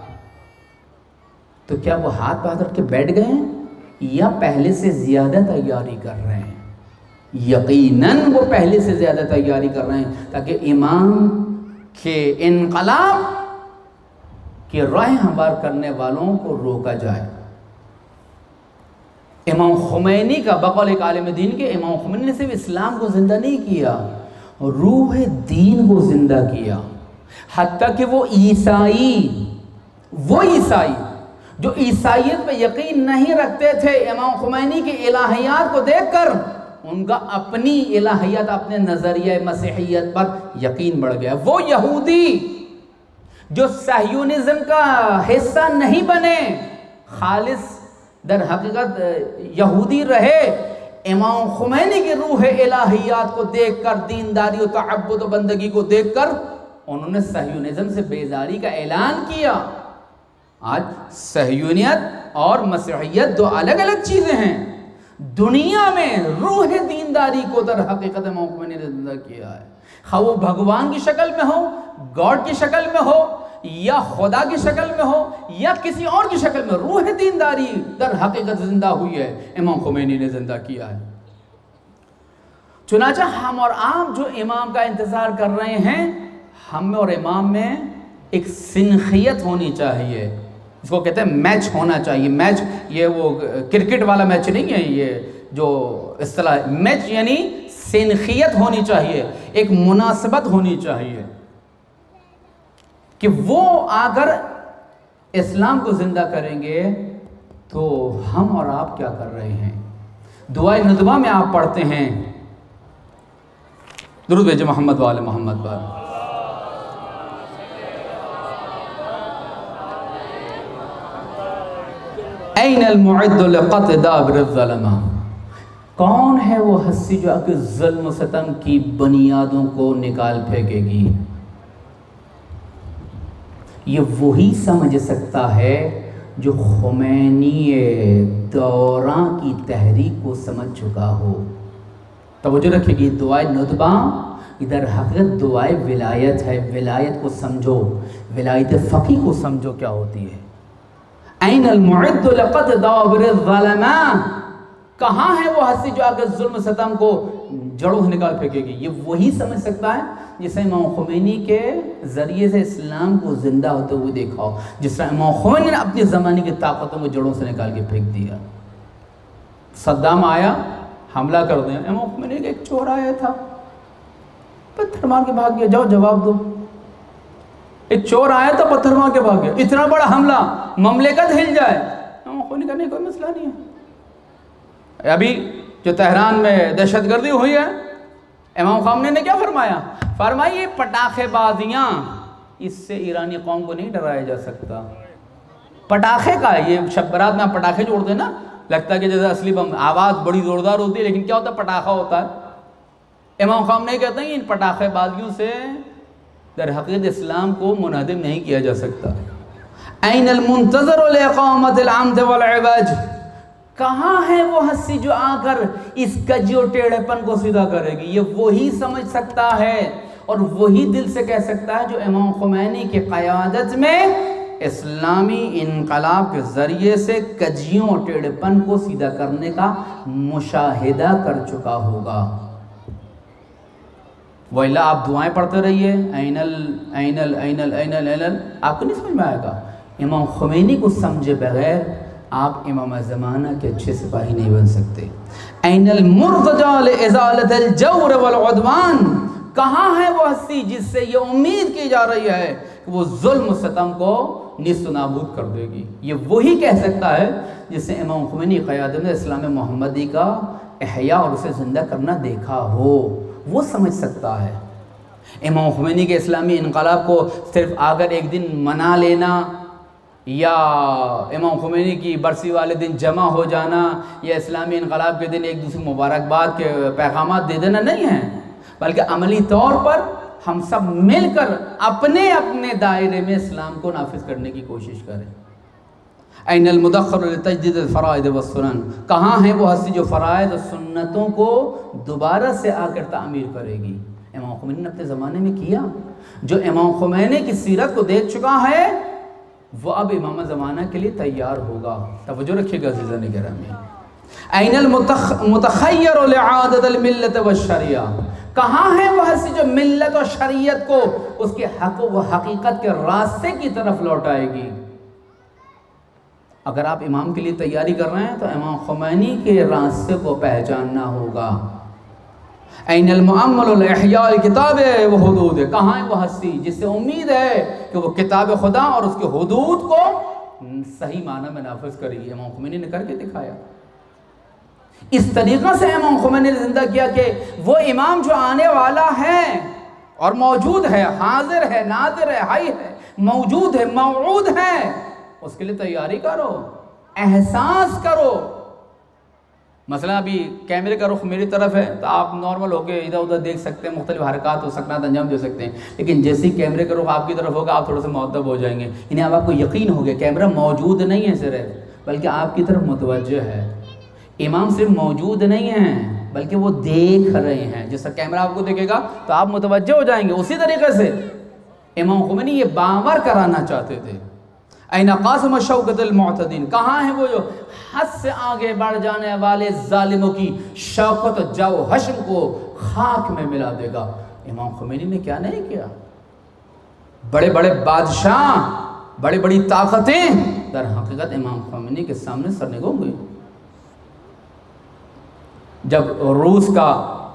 تو کیا وہ ہاتھ پہ ہاتھ رکھ کے بیٹھ گئے ہیں یا پہلے سے زیادہ تیاری کر رہے ہیں؟ یقیناً وہ پہلے سے زیادہ تیاری کر رہے ہیں تاکہ امام کے انقلاب کے راہ ہموار کرنے والوں کو روکا جائے۔ امام خمینی کا بقول ایک عالم دین کے، امام خمینی نے صرف اسلام کو زندہ نہیں کیا، روح دین کو زندہ کیا، حتیٰ کہ وہ عیسائی جو عیسائیت پہ یقین نہیں رکھتے تھے، امام خمینی کی الہیات کو دیکھ کر ان کا اپنی الہیات، اپنے نظریہ مسیحیت پر یقین بڑھ گیا۔ وہ یہودی جو صہیونزم کا حصہ نہیں بنے، خالص در حقیقت یہودی رہے، امام خمینی کی روح الہیات کو دیکھ کر، دینداری و تعبد و بندگی کو دیکھ کر انہوں نے صہیونزم سے بیزاری کا اعلان کیا۔ آج صہیونیت اور مسیحیت دو الگ الگ چیزیں ہیں۔ دنیا میں روح دینداری کو در حقیقت امام خمینی نے زندہ کیا ہے، خواہ وہ بھگوان کی شکل میں ہو، گاڈ کی شکل میں ہو، یا خدا کی شکل میں ہو، یا کسی اور کی شکل میں، روح دینداری در حقیقت زندہ ہوئی ہے، امام خمینی نے زندہ کیا ہے۔ چنانچہ ہم اور آپ جو امام کا انتظار کر رہے ہیں، ہم میں اور امام میں ایک سنخیت ہونی چاہیے، اس کو کہتے ہیں میچ ہونا چاہیے۔ میچ یہ وہ کرکٹ والا میچ نہیں ہے، یہ جو اصطلاح میچ یعنی سنخیت ہونی چاہیے، ایک مناسبت ہونی چاہیے کہ وہ اگر اسلام کو زندہ کریں گے تو ہم اور آپ کیا کر رہے ہیں؟ دعائے ندوہ میں آپ پڑھتے ہیں، درود بھیجے محمد وآل محمد پر، این المعد لقطع دابر الظلمہ، کون ہے وہ ہستی جو آکے ظلم و ستم کی بنیادوں کو نکال پھینکے گی؟ یہ وہی سمجھ سکتا ہے جو خمینی دوران کی تحریک کو سمجھ چکا ہو۔ توجہ رکھے گی، دعائے ندبہ ادھر حقیقت دعائے ولایت ہے۔ ولایت کو سمجھو، ولایت فقی کو سمجھو کیا ہوتی ہے۔ این المعد لقطع دابر الظلمہ، کہاں ہے وہ ہستی جو آکر ظلم ستم کو جڑوں سے نکال پھینکے گی؟ یہ وہی سمجھ سکتا ہے جسے امام خمینی کے ذریعے سے اسلام کو زندہ ہوتے ہوئے دیکھا ہو، جس طرح امام خمینی نے اپنی زمانے کی طاقتوں کو جڑوں سے نکال کے پھینک دیا۔ صدام آیا، حملہ کر دیا، امام خمینی نے ایک چور آیا تھا، پتھر مار کے بھاگ گیا، جاؤ جواب دو۔ ایک چور آیا تھا، پتھر مار کے بھاگ گیا، اتنا بڑا حملہ، مملکت ہل جائے، خونی کرنے کوئی مسئلہ نہیں ہے۔ ابھی جو تہران میں دہشت گردی ہوئی ہے، امام خامنہ نے کیا فرمایا؟ فرمایا یہ پٹاخے بازیاں، اس سے ایرانی قوم کو نہیں ڈرایا جا سکتا۔ پٹاخے کا ہے، یہ شب برات میں آپ پٹاخے جوڑتے ہیں نا، لگتا ہے کہ جیسے اصلی بم، آواز بڑی زوردار ہوتی ہے، لیکن کیا ہوتا ہے؟ پٹاخہ ہوتا ہے۔ امام خامنہ کہتے ہیں ان پٹاخے بازیوں سے در حقیقت اسلام کو منہدم نہیں کیا جا سکتا۔ این المنتظر لإقامت العمد والعوج، کہاں ہے وہ ہستی جو آ کر اس کجی اور ٹیڑھے پن کو سیدھا کرے گی؟ یہ وہی سمجھ سکتا ہے اور وہی دل سے کہہ سکتا ہے جو امام خمینی کی قیادت میں اسلامی انقلاب کے ذریعے سے کجیوں اور ٹیڑھے پن کو سیدھا کرنے کا مشاہدہ کر چکا ہوگا۔ وَإِلَّا آپ دعائیں پڑھتے رہیے، آپ کو نہیں سمجھ میں آئے گا۔ امام خمینی کو سمجھے بغیر آپ امام زمانہ کے اچھے سپاہی نہیں بن سکتے۔ این المرتجى لإزالة الجور والعدوان، کہاں ہے وہ ہستی جس سے یہ امید کی جا رہی ہے کہ وہ ظلم و ستم کو نیست و نابود کر دے گی؟ یہ وہی کہہ سکتا ہے جس سے امام خمینی قیادت میں اسلام محمدی کا احیاء اور اسے زندہ کرنا دیکھا ہو، وہ سمجھ سکتا ہے۔ امام خمینی کے اسلامی انقلاب کو صرف اگر ایک دن منا لینا یا امام خمینی کی برسی والے دن جمع ہو جانا یا اسلامی انقلاب کے دن ایک دوسرے مبارکباد کے پیغامات دے دینا نہیں ہے، بلکہ عملی طور پر ہم سب مل کر اپنے اپنے دائرے میں اسلام کو نافذ کرنے کی کوشش کریں۔ این المدخر لتجدید الفرائض والسنن، کہاں ہے وہ ہستی جو فرائض اور سنتوں کو دوبارہ سے آ کر تعمیر کرے گی؟ امام خمینی نے اپنے زمانے میں کیا۔ جو امام خمینی کی سیرت کو دیکھ چکا ہے وہ اب امام زمانہ کے لیے تیار ہوگا۔ توجہ رکھیے گا عزیزان گرامی۔ این المتخیر لعادت الملت والشریعہ، کہاں ہے وہ ہستی جو ملت اور شریعت کو اس کے حق و حقیقت کے راستے کی طرف لوٹائے گی؟ اگر آپ امام کے لیے تیاری کر رہے ہیں تو امام خمینی کے راستے کو پہچاننا ہوگا۔ این المؤمل الاحیاء الکتاب و حدود، کہاں ہے وہ ہستی جس سے امید ہے کہ وہ کتاب خدا اور اس کے حدود کو صحیح معنی میں نافذ کرے گی؟ امام خمینی نے کر کے دکھایا۔ اس طریقہ سے امام خمینی نے زندہ کیا کہ وہ امام جو آنے والا ہے اور موجود ہے، حاضر ہے، ناظر ہے، حی ہے، موجود ہے، موعود ہے، اس کے لیے تیاری کرو، احساس کرو۔ مثلا ابھی کیمرے کا رخ میری طرف ہے تو آپ نارمل ہو کے ادھر ادھر دیکھ سکتے ہیں، مختلف حرکات ہو سکنات انجام دے سکتے ہیں، لیکن جیسے ہی کیمرے کا رخ آپ کی طرف ہوگا آپ تھوڑا سا مؤدب ہو جائیں گے، یعنی اب آپ کو یقین ہو گیا کیمرہ موجود نہیں ہے صرف، بلکہ آپ کی طرف متوجہ ہے۔ امام صرف موجود نہیں ہیں بلکہ وہ دیکھ رہے ہیں، جیسا کیمرہ آپ کو دیکھے گا تو آپ متوجہ ہو جائیں گے۔ اسی طریقے سے امام خمینی یہ باور کرانا چاہتے تھے۔ این قاسم شوکت المعتدین، کہاں ہیں وہ جو حد سے آگے بڑھ جانے والے ظالموں کی شوکت و جو حشم کو خاک میں ملا دے گا؟ امام خمینی نے کیا نہیں کیا؟ بڑے بڑے بادشاہ، بڑی بڑی طاقتیں در حقیقت امام خمینی کے سامنے سرنگوں ہوئی۔ جب روس کا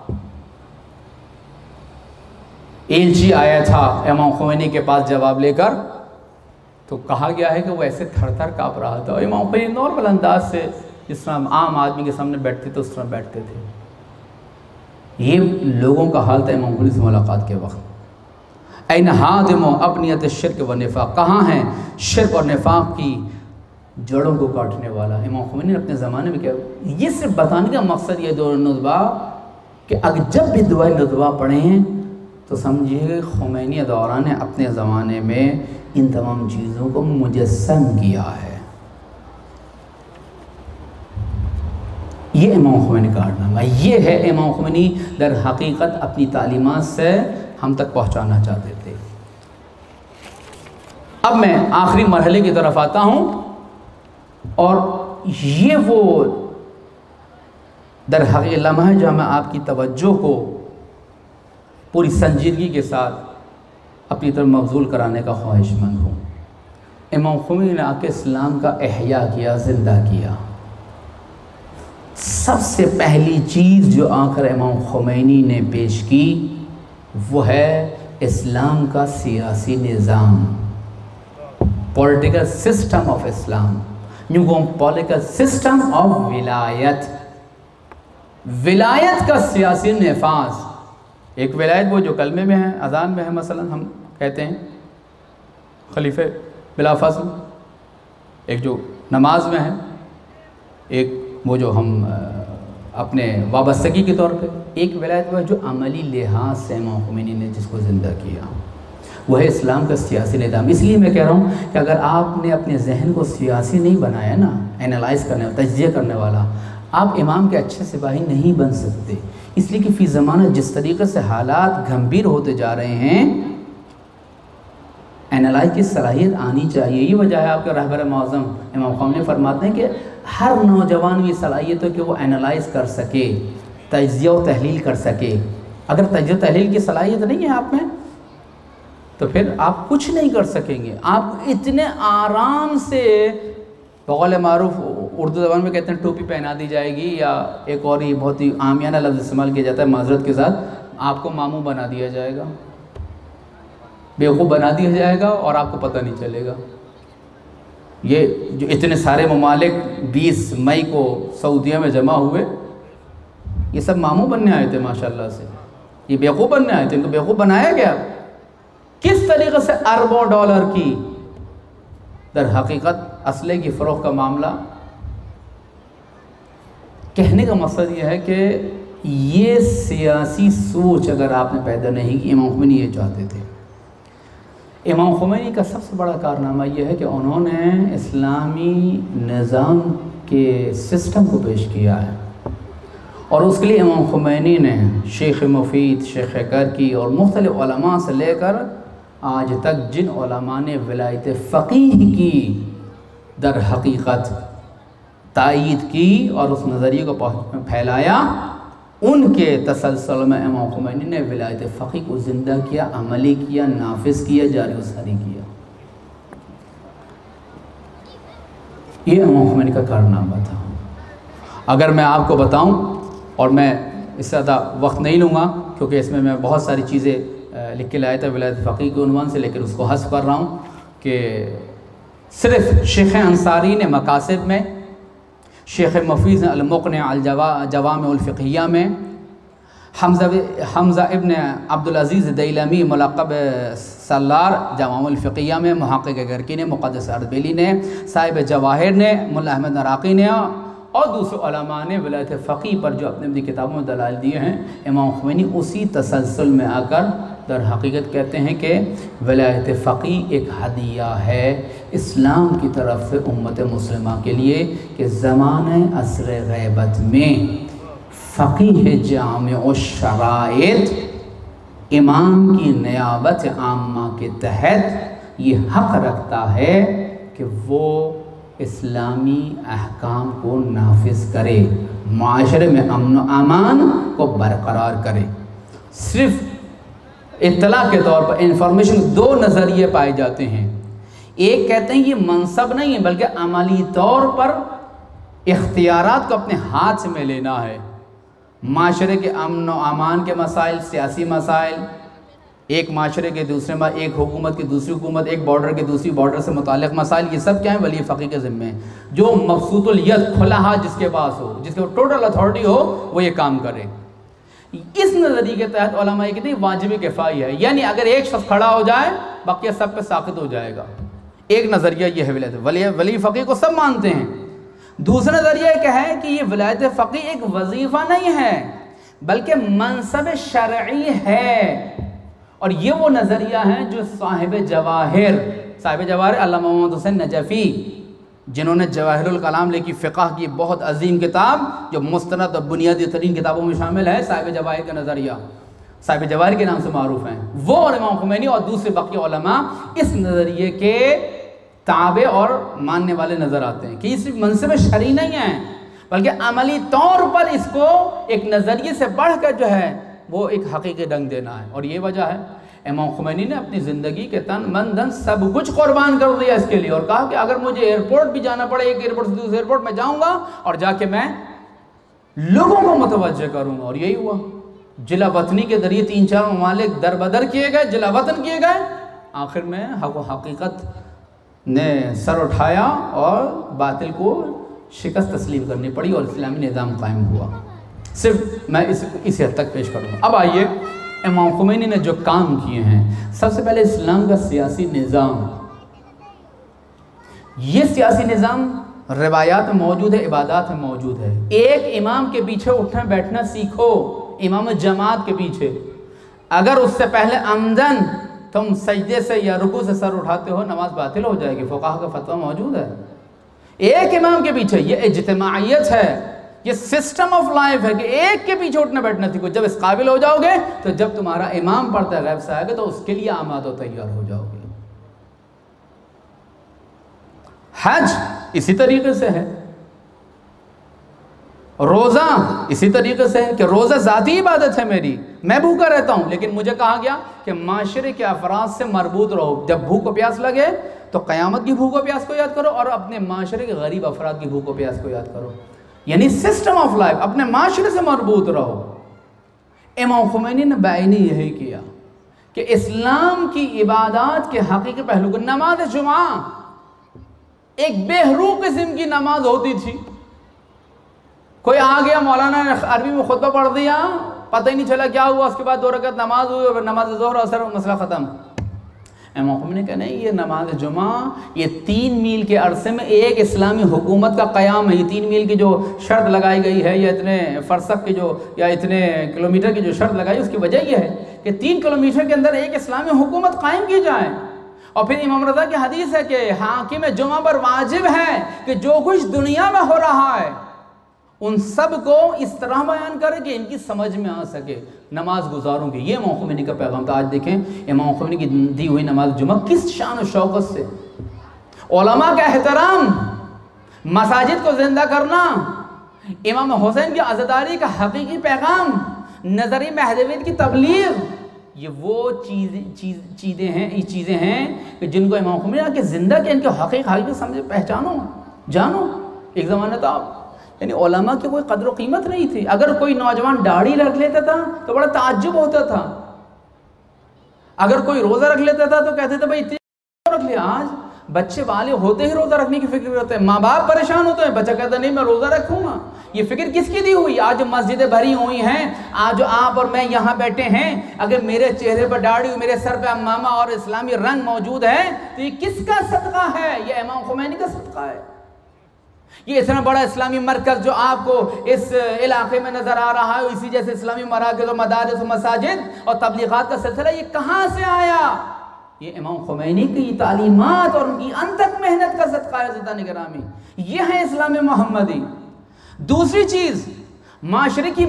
ایلچی آیا تھا امام خمینی کے پاس جواب لے کر، تو کہا گیا ہے کہ وہ ایسے تھر تھر کانپ رہا تھا۔ امام خمینی نارمل انداز سے جس طرح عام آدمی کے سامنے بیٹھتے تھے اس طرح بیٹھتے تھے۔ یہ لوگوں کا حال تھا امام خمینی سے ملاقات کے وقت۔ این ہادم ابنیت الشرک و نفاق، کہاں ہیں شرک اور نفاق کی جڑوں کو کاٹنے والا؟ امام خمینی نے اپنے زمانے میں کیا، یہ صرف بتانے کا مقصد یہ دور ندوہ کہ اگر جب بھی دعائیں ندوہ پڑھیں تو سمجھیے خمینی دوران نے اپنے زمانے میں ان تمام چیزوں کو مجسم کیا ہے۔ یہ امام خمینی کا کارنامہ، یہ ہے امام خمینی در حقیقت اپنی تعلیمات سے ہم تک پہنچانا چاہتے تھے۔ اب میں آخری مرحلے کی طرف آتا ہوں، اور یہ وہ در حقیقت لمحہ ہے جو میں آپ کی توجہ کو پوری سنجیدگی کے ساتھ اپنی طرف مبذول کرانے کا خواہش مند ہوں۔ امام خمینی نے آ کے اسلام کا احیاء کیا، زندہ کیا۔ سب سے پہلی چیز جو آخر امام خمینی نے پیش کی وہ ہے اسلام کا سیاسی نظام، پولیٹیکل سسٹم آف اسلام، یوں کہوں پولیٹیکل سسٹم آف ولایت، ولایت کا سیاسی نفاذ۔ ایک ولایت وہ جو کلمے میں ہے، اذان میں ہے، مثلا ہم کہتے ہیں خلیفہ بلا فضل، ایک جو نماز میں ہے، ایک وہ جو ہم اپنے وابستگی کے طور پہ، ایک ولایت وہ ہے جو عملی لحاظ سے امام خمینی نے جس کو زندہ کیا، وہ ہے اسلام کا سیاسی نظام۔ اس لیے میں کہہ رہا ہوں کہ اگر آپ نے اپنے ذہن کو سیاسی نہیں بنایا نا، اینالائز کرنے والا، تجزیہ کرنے والا، آپ امام کے اچھے سپاہی نہیں بن سکتے۔ اس لیے کہ فی زمانہ جس طریقے سے حالات گھمبیر ہوتے جا رہے ہیں، اینالائز کی صلاحیت آنی چاہیے۔ یہ وجہ ہے آپ کے رہبر معظم امام خمینی فرماتے ہیں کہ ہر نوجوان کی صلاحیت ہے کہ وہ اینالائز کر سکے، تجزیہ و تحلیل کر سکے۔ اگر تجزیہ و تحلیل کی صلاحیت نہیں ہے آپ میں تو پھر آپ کچھ نہیں کر سکیں گے۔ آپ اتنے آرام سے، بقول معروف اردو زبان میں کہتے ہیں ٹوپی پہنا دی جائے گی، یا ایک اور ہی بہت ہی عامیانہ لفظ استعمال کیا جاتا ہے معذرت کے ساتھ، آپ کو ماموں بنا دیا جائے گا، بیوقوف بنا دیا جائے گا اور آپ کو پتہ نہیں چلے گا۔ یہ جو اتنے سارے ممالک 20 مئی کو سعودیہ میں جمع ہوئے، یہ سب ماموں بننے آئے تھے ماشاءاللہ سے، یہ بیوقوف بننے آئے تھے، ان کو بیوقوف بنایا گیا۔ کس طریقے سے اربوں ڈالر کی در حقیقت اسلحے کی فروخت کا معاملہ۔ کہنے کا مقصد یہ ہے کہ یہ سیاسی سوچ اگر آپ نے پیدا نہیں کی، امام خمینی یہ چاہتے تھے۔ امام خمینی کا سب سے بڑا کارنامہ یہ ہے کہ انہوں نے اسلامی نظام کے سسٹم کو پیش کیا ہے، اور اس کے لیے امام خمینی نے شیخ مفید، شیخ کرکی اور مختلف علماء سے لے کر آج تک جن علماء نے ولایت فقیہ کی در حقیقت تائید کی اور اس نظریے کو پھیلایا، ان کے تسلسل میں امام خمینی نے ولایت فقیہ کو زندہ کیا، عملی کیا، نافذ کیا، جاری و ساری کیا۔ یہ امام خمینی کا کارنامہ تھا۔ اگر میں آپ کو بتاؤں، اور میں اس سے زیادہ وقت نہیں لوں گا کیونکہ اس میں بہت ساری چیزیں لکھ کے لایا تھا ولایت فقیہ کے عنوان سے، لیکن اس کو حذف کر رہا ہوں کہ صرف شیخ انصاری نے مقاصد میں، شیخ مفیض المقنع الجوامع الفقہیہ میں، حمزہ ابن عبدالعزیز دیلمی ملقب سالار جوامع الفقہیہ میں، محقق گرکی نے، مقدس اردبیلی نے، صاحب جواہر نے، ملا احمد نراقی نے، اور دوسرے علماء نے ولایت فقیہ پر جو اپنی کتابوں میں دلائل دیے ہیں۔ امام خمینی اسی تسلسل میں آ کر در حقیقت کہتے ہیں کہ ولایت فقیہ ایک ہدیہ ہے اسلام کی طرف سے امت مسلمہ کے لیے، کہ زمانہ عصر غیبت میں فقیہ جامع الشرائط امام کی نیابت عامہ کے تحت یہ حق رکھتا ہے کہ وہ اسلامی احکام کو نافذ کرے، معاشرے میں امن و امان کو برقرار کرے۔ صرف اطلاع کے طور پر انفارمیشن دو نظریے پائے جاتے ہیں۔ ایک کہتے ہیں یہ منصب نہیں ہے بلکہ عملی طور پر اختیارات کو اپنے ہاتھ میں لینا ہے، معاشرے کے امن و امان کے مسائل، سیاسی مسائل، ایک معاشرے کے دوسرے میں، ایک حکومت کی دوسری حکومت، ایک بارڈر کی دوسری بارڈر سے متعلق مسائل، یہ سب کیا ہیں؟ ولی فقیہ کے ذمہ ہیں۔ جو مبسوط الید، کھلا ہاتھ جس کے پاس ہو، جس کے ٹوٹل اتھارٹی ہو، وہ یہ کام کرے۔ اس نظریے کے تحت علماء کہتے ہیں واجب کفایہ ہے، یعنی اگر ایک شخص کھڑا ہو جائے بقیہ سب پہ ساقط ہو جائے گا۔ ایک نظریہ یہ ہے ولایت، ولی فقیہ کو سب مانتے ہیں۔ دوسرا نظریہ کیا ہے کہ یہ ولایت فقیہ ایک وظیفہ نہیں ہے بلکہ منصب شرعی ہے، اور یہ وہ نظریہ ہے جو صاحب جواہر علامہ محمد حسین نجفی، جنہوں نے جواہر الکلام لکھی، فقہ کی بہت عظیم کتاب جو مستند اور بنیادی ترین کتابوں میں شامل ہے، صاحب جواہر کا نظریہ، صاحب جواہر کے نام سے معروف ہیں، وہ اور امام خمینی اور دوسرے باقی علماء اس نظریے کے تابع اور ماننے والے نظر آتے ہیں کہ یہ صرف منصب شرعی نہیں ہے بلکہ عملی طور پر اس کو ایک نظریے سے بڑھ کر جو ہے وہ ایک حقیقی ڈنگ دینا ہے۔ اور یہ وجہ ہے امام خمینی نے اپنی زندگی کے تن من دھن سب کچھ قربان کر دیا اس کے لیے، اور کہا کہ اگر مجھے ایئرپورٹ بھی جانا پڑے، ایک ایئرپورٹ سے دوسرے ایئرپورٹ میں جاؤں گا اور جا کے میں लोगों को मुतवज्जह करूँगा। और यही हुआ, जिला वतनी के ذریعے 3-4 ममालिक दर बदर किए गए, जिला वतन किए गए, आखिर में हक़ व हकीकत ने सर उठाया और बातिल को शिकस्त तस्लीम करनी पड़ी और इस्लामी निज़ाम कायम हुआ। सिर्फ मैं इस हद तक पेश करूँगा। अब आइए इमाम खुमैनी ने जो काम किए हैं, सबसे पहले इस्लाम का सियासी निज़ाम, ये सियासी निज़ाम रिवायात में मौजूद है, इबादत में मौजूद है। एक इमाम के पीछे उठना बैठना सीखो, इमाम जमात के पीछे। अगर उससे पहले अमदन तुम सजदे से या रुकू से सर उठाते हो, नमाज बातिल हो जाएगी। फुक़हा का फतवा मौजूद है। एक इमाम के पीछे, ये इज्तिमाइयत है, ये सिस्टम ऑफ लाइफ है कि एक के पीछे उठना बैठना सीखो। जब इस काबिल हो जाओगे तो जब तुम्हारा इमाम पढ़ता है गैब से आएगा तो उसके लिए आमाद और तैयार हो जाओगे। हज इसी तरीके से है, रोज़ा इसी तरीके से है कि रोज़ा ज़ाती इबादत है मेरी, मैं भूखा रहता हूँ, लेकिन मुझे कहा गया कि माशरे के अफराद से मरबूत रहो। जब भूख और प्यास लगे तो क़यामत की भूख और प्यास को याद करो और अपने माशरे के गरीब अफराद की भूख और प्यास को याद करो। यानी सिस्टम ऑफ लाइफ, अपने माशरे से मरबूत रहो। इमाम खुमैनी ने बैनी यही किया कि इस्लाम की इबादत के हकीकी पहलू को, नमाज जुमा एक बेहरू किस्म की नमाज होती थी। कोई आ गया, मौलाना ने अरबी में खुतबा पढ़ दिया, पता ही नहीं चला क्या हुआ, उसके बाद 2 रकात नमाज हुई और नमाज ज़ोहर असर, मसला ख़त्म। इमाम खुमैनी ने कहा नहीं, ये नमाज जुमा ये 3 मील के अरसे में एक इस्लामी हुकूमत का क़याम है। ये 3 मील की जो शर्त लगाई गई है, या इतने फरसक की जो, या इतने किलोमीटर की जो शर्त लगाई, उसकी वजह यह है कि 3 किलोमीटर के अंदर एक इस्लामी हुकूमत कायम की जाए। और फिर इमाम रज़ा की हदीस है कि हाकिम जुमा पर वाजिब है कि जो कुछ दुनिया में हो रहा है उन सब को इस तरह बयान करे कि इनकी समझ में आ सके नमाज गुजारों की। ये इमाम खुमैनी का पैगाम था। आज देखें इमाम खुमैनी की दी हुई नमाज जुमा किस शान और शौकत से, उलमा का एहतराम, मसाजिद को जिंदा करना, इमाम हुसैन की अज़ादारी का हकीकी पैगाम, नज़री महदवियत की तबलीग, ये वो चीज़ें हैं कि जिनको इमाम खुमैनी आके ज़िंदा के, इनके हकीकी समझे, पहचानो, जानो। एक ज़माना था यानी उलमा की कोई कदर कीमत नहीं थी। अगर कोई नौजवान दाढ़ी रख लेता था तो बड़ा ताज्जुब होता था। अगर कोई रोज़ा रख लेता था तो कहते थे भाई इतनी रख लिया। आज बच्चे वाले होते ही रोज़ा रखने की फिक्र करते हैं, माँ बाप परेशान होते हैं, बच्चा कहता नहीं मैं रोज़ा रखूँगा। ये फिक्र किसकी दी हुई? आज मस्जिदें भरी हुई हैं, आज जो आप और मैं यहाँ बैठे हैं, अगर मेरे चेहरे पर दाढ़ी, मेरे सर पे अम्मामा और इस्लामी रंग मौजूद है तो ये किसका सदका है? ये इमाम खुमैनी का सदका है। ये इतना बड़ा इस्लामी मरकज़ जो आपको इस इलाके में नज़र आ रहा है, इसी जैसे इस्लामी मराकिज़ और मदारिस और मसाजिद और तबलीगात का सिलसिला, ये कहाँ से आया? ये इमाम खुमैनी की तालीमात और उनकी अनथक मेहनत का सदका है। ज़िंदा गिरामी, ये है इस्लाम मोहम्मदी। दूसरी चीज़, माशरे की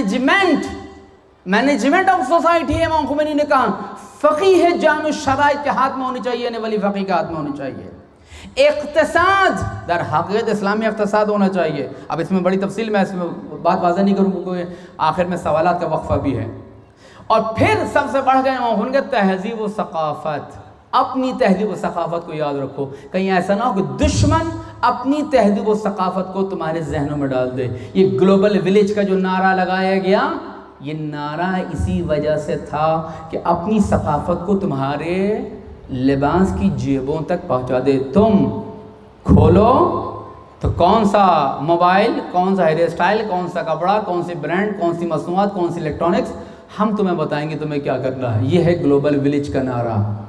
मैनेजमेंट ऑफ सोसाइटी। इमाम खुमैनी ने कहा फ़क़ीह जाम शराइत के हाथ में होनी चाहिए, यानी वली फ़क़ीह के हाथ में होनी चाहिए। इक़्तिसाद, दर हक़ीक़त इस्लामी इक़्तिसाद होना चाहिए। अब इसमें बड़ी तफसील मैं इसमें बात वाज़ह नहीं करूँगा क्योंकि आखिर में सवालात का वक्फ़ा भी है। और फिर सबसे बढ़ गए उनके तहज़ीब व सक़ाफ़त। अपनी तहज़ीब व सक़ाफ़त को याद रखो, कहीं ऐसा ना हो कि दुश्मन अपनी तहज़ीब व सक़ाफ़त को तुम्हारे जहनों में डाल दे। ये ग्लोबल विलेज का जो नारा लगाया गया, ये नारा इसी वजह से था कि अपनी सक़ाफ़त को तुम्हारे लिबास की जेबों तक पहुंचा दे। तुम खोलो तो कौन सा मोबाइल, कौन सा हेयर स्टाइल, कौन सा कपड़ा, कौन सी ब्रांड, कौन सी मसनूआत, कौन सी इलेक्ट्रॉनिक्स, हम तुम्हें बताएंगे तुम्हें क्या करना है। ये है ग्लोबल विलेज का नारा।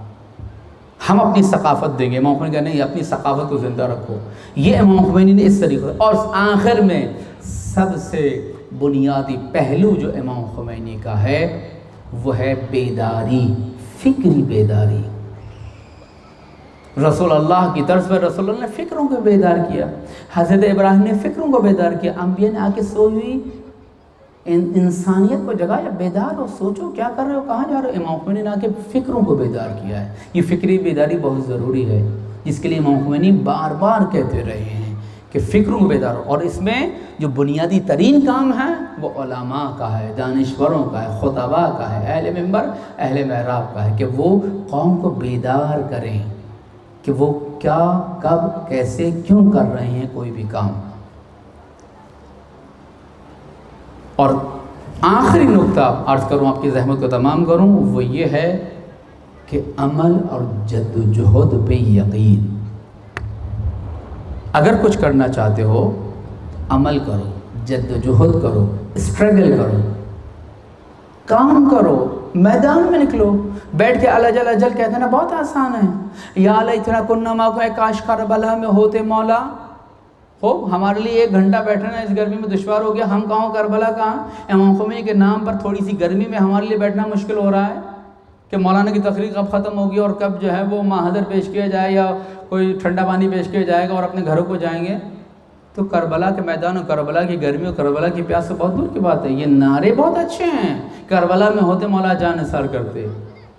हम अपनी सक़ाफ़त देंगे। इमाम खुमैनी का नहीं, अपनी सक़ाफ़त को ज़िंदा रखो। ये इमाम खुमैनी ने इस तरीके। और आखिर में सबसे बुनियादी पहलू जो इमाम खुमैनी का है वो है बेदारी, फ़िक्री बेदारी। रसूल अल्लाह की तरफ पर रसूल अल्लाह ने फ़िक्रों को बेदार किया। हज़रत इब्राहिम ने फ़िक्रों को बेदार किया। अम्बिया ने आके सोई हुई इंसानियत को जगाया, बेदार हो, सोचो क्या कर रहे हो, कहाँ जा रहे हो। इमाम खुमैनी ने आके फ़िक्रों को बेदार किया है। ये फ़िक्री बेदारी बहुत ज़रूरी है, जिसके लिए इमाम खुमैनी बार बार कहते रहे हैं कि फ़िक्रों को बेदार हो। और इसमें जो बुनियादी तरीन काम है वो उलमा का है, दानिश्वरों का है, खुतबा का है, अहले मिंबर, अहले महराब का है कि वो कौम को बेदार करें कि वो क्या, कब, कैसे, क्यों कर रहे हैं कोई भी काम। اور آخری نقطہ عرض کروں، آپ کی زحمت کو تمام کروں، وہ یہ ہے کہ عمل اور جد و جہد پہ یقین۔ اگر کچھ کرنا چاہتے ہو عمل کرو، جد و جہد کرو، اسٹرگل کرو، کام کرو، میدان میں نکلو۔ بیٹھ کے الجل اجل کہتے ہیں نا، بہت آسان ہے، یا لیتنا کنا معکم، اے کاش کربلا میں ہوتے مولا۔ ہو ہمارے لیے 1 گھنٹہ بیٹھنا اس گرمی میں دشوار ہو گیا، ہم کہاں کربلا کہاں؟ امام خمینی کے نام پر تھوڑی سی گرمی میں ہمارے لیے بیٹھنا مشکل ہو رہا ہے کہ مولانا کی تقریر کب ختم ہوگی اور کب جو ہے وہ محاضر پیش کیا جائے یا کوئی ٹھنڈا پانی پیش کیا جائے گا اور اپنے گھروں کو جائیں گے۔ تو کربلا کے میدان اور کربلا کی گرمی اور کربلا کی پیاس سے بہت دور کی بات ہے۔ یہ نعرے بہت اچھے ہیں، کربلا میں ہوتے مولا جان نثار کرتے۔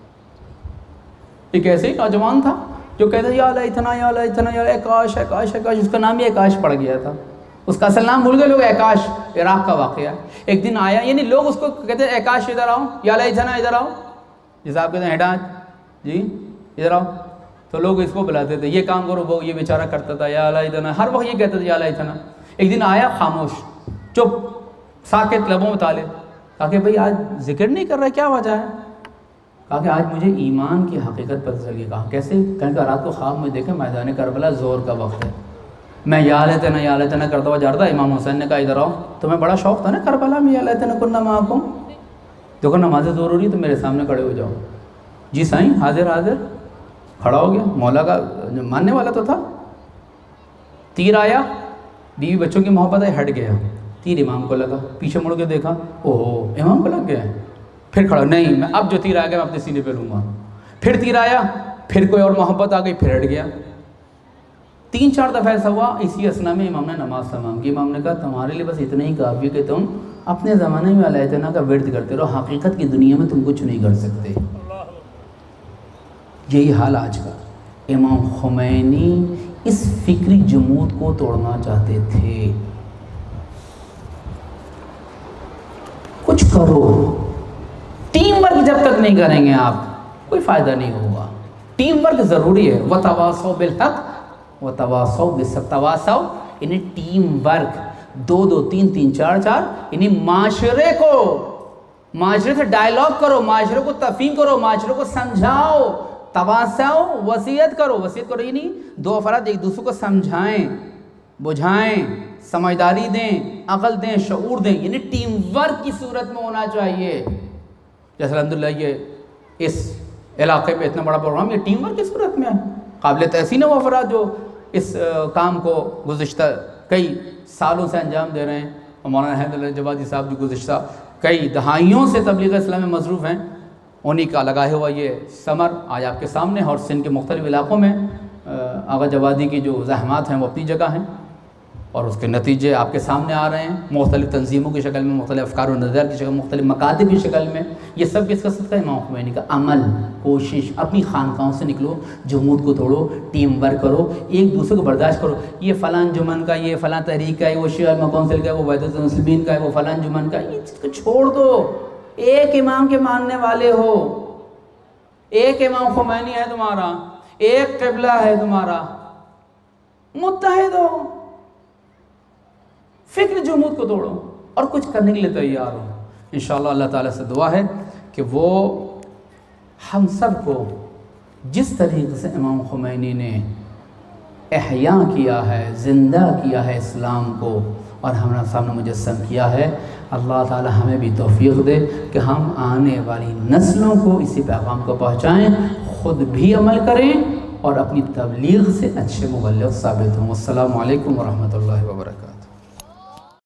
ایک ایسے ہی نوجوان تھا جو کہتا یا لیتنا یا لیتنا یا کاش، کاش، کاش، اس کا نام ہی کاش پڑ گیا تھا، اس کا اصل نام بھول گئے لوگ۔ کاش عراق کا واقعہ، ایک دن آیا، یعنی لوگ اس کو کہتے ہیں کاش ادھر آؤ، یا لیتنا ادھر آؤ، جیسے آپ کہتے ہیں ہٹاج جی ادھر آؤ، تو لوگ اس کو بلاتے تھے، یہ کام کرو، وہ یہ بیچارہ کرتا تھا یا لیتنا، ہر وقت یہ کہتا تھا یا لیتنا۔ ایک دن آیا خاموش، چپ، ساکت، لبوں میں تالے، کہا کہ بھئی آج ذکر نہیں کر رہا، کیا وجہ ہے؟ کہا کہ آج مجھے ایمان کی حقیقت پتہ چل گئی۔ کہا کیسے؟ کہا رات کو خواب میں دیکھا میدان کربلا زور کا وقت ہے، میں یا لیتنا کرتا ہوا جا رہا تھا، امام حسین نے کہا ادھر آؤ، تمہیں بڑا شوق تھا نا کربلا میں یا لیتنا کنا معکم، دیکھو نماز ظہر ہو رہی تو میرے سامنے کھڑے ہو جاؤ۔ جی سائیں، حاضر حاضر، کھڑا ہو گیا، مولا کا ماننے والا تو تھا۔ تیر آیا، بیوی بچوں کی محبت ہے، ہٹ گیا، تیر امام کو لگا، پیچھے مڑ کے دیکھا، اوہ امام کو لگ گیا ہے، پھر کھڑا، نہیں میں اب جو تیر آ گیا میں اپنے سینے پہ لوں گا۔ پھر تیر آیا، پھر کوئی اور محبت آ گئی، پھر ہٹ گیا۔ 3-4 دفعہ ایسا ہوا، اسی اسنا میں امام نے نماز تمام کی۔ امام نے کہا تمہارے لیے بس اتنا ہی کافی کہ تم اپنے زمانے میں لیتنا کا ورد کرتے رہو، حقیقت کی دنیا میں تم کچھ نہیں کر سکتے۔ یہی حال آج کا۔ امام خمینی اس فکری جمود کو توڑنا چاہتے تھے۔ کچھ کرو، ٹیم ورک جب تک نہیں کریں گے آپ کوئی فائدہ نہیں ہوگا۔ ٹیم ورک ضروری ہے، وتواصوا بالحق وتواصوا بالصبر، تواصوا یعنی ٹیم ورک، 2-2 3-3 4-4، یعنی معاشرے سے ڈائلاگ کرو، معاشرے کو تفہیم کرو، معاشرے کو سمجھاؤ، تواصوا وصیت کرو یعنی 2 افراد ایک دوسرے کو سمجھائیں، بجھائیں، سمجھداری دیں، عقل دیں، شعور دیں، یعنی ٹیم ورک کی صورت میں ہونا چاہیے۔ جیسے الحمدللہ یہ اس علاقے پہ اتنا بڑا پروگرام یہ ٹیم ورک کی صورت میں ہے۔ قابل تحسین ہے وہ افراد جو اس کام کو گزشتہ کئی سالوں سے انجام دے رہے ہیں، اور مولانا حیدر جوادی صاحب جو گزشتہ کئی دہائیوں سے تبلیغ اسلام میں مصروف ہیں، انہی کا لگایا ہوا یہ ثمر آج آپ کے سامنے ہے۔ اور سندھ کے مختلف علاقوں میں آغا جوادی کی جو زحمات ہیں وہ اپنی جگہ ہیں، اور اس کے نتیجے آپ کے سامنے آ رہے ہیں، مختلف تنظیموں کی شکل میں، مختلف افکار و نظر کی شکل میں، مختلف مکاتب کی شکل میں۔ یہ سب کس کا صدقہ ہے؟ امام خمینی کا عمل، کوشش، اپنی خانقاہوں سے نکلو، جمود کو توڑو، ٹیم ورک کرو، ایک دوسرے کو برداشت کرو۔ یہ فلاں جمن کا، یہ فلاں تحریک کا ہے، وہ شیعہ علماء کونسل کا ہے، وہ وحدت المسلمین کا ہے، وہ فلاں جمن کا ہے، یہ چیز کو چھوڑ دو۔ ایک امام کے ماننے والے ہو، ایک امام خمینی ہے تمہارا، ایک قبلہ ہے تمہارا، متحد ہو، فکر جمود کو توڑو اور کچھ کرنے کے لیے تیار ہو۔ انشاءاللہ اللہ تعالیٰ سے دعا ہے کہ وہ ہم سب کو جس طریقے سے امام خمینی نے احیاء کیا ہے، زندہ کیا ہے اسلام کو، اور ہمارے سامنے مجسم کیا ہے، اللہ تعالیٰ ہمیں بھی توفیق دے کہ ہم آنے والی نسلوں کو اسی پیغام کو پہنچائیں، خود بھی عمل کریں اور اپنی تبلیغ سے اچھے مبلغ ثابت ہوں۔ السلام علیکم ورحمۃ اللہ وبرکاتہ۔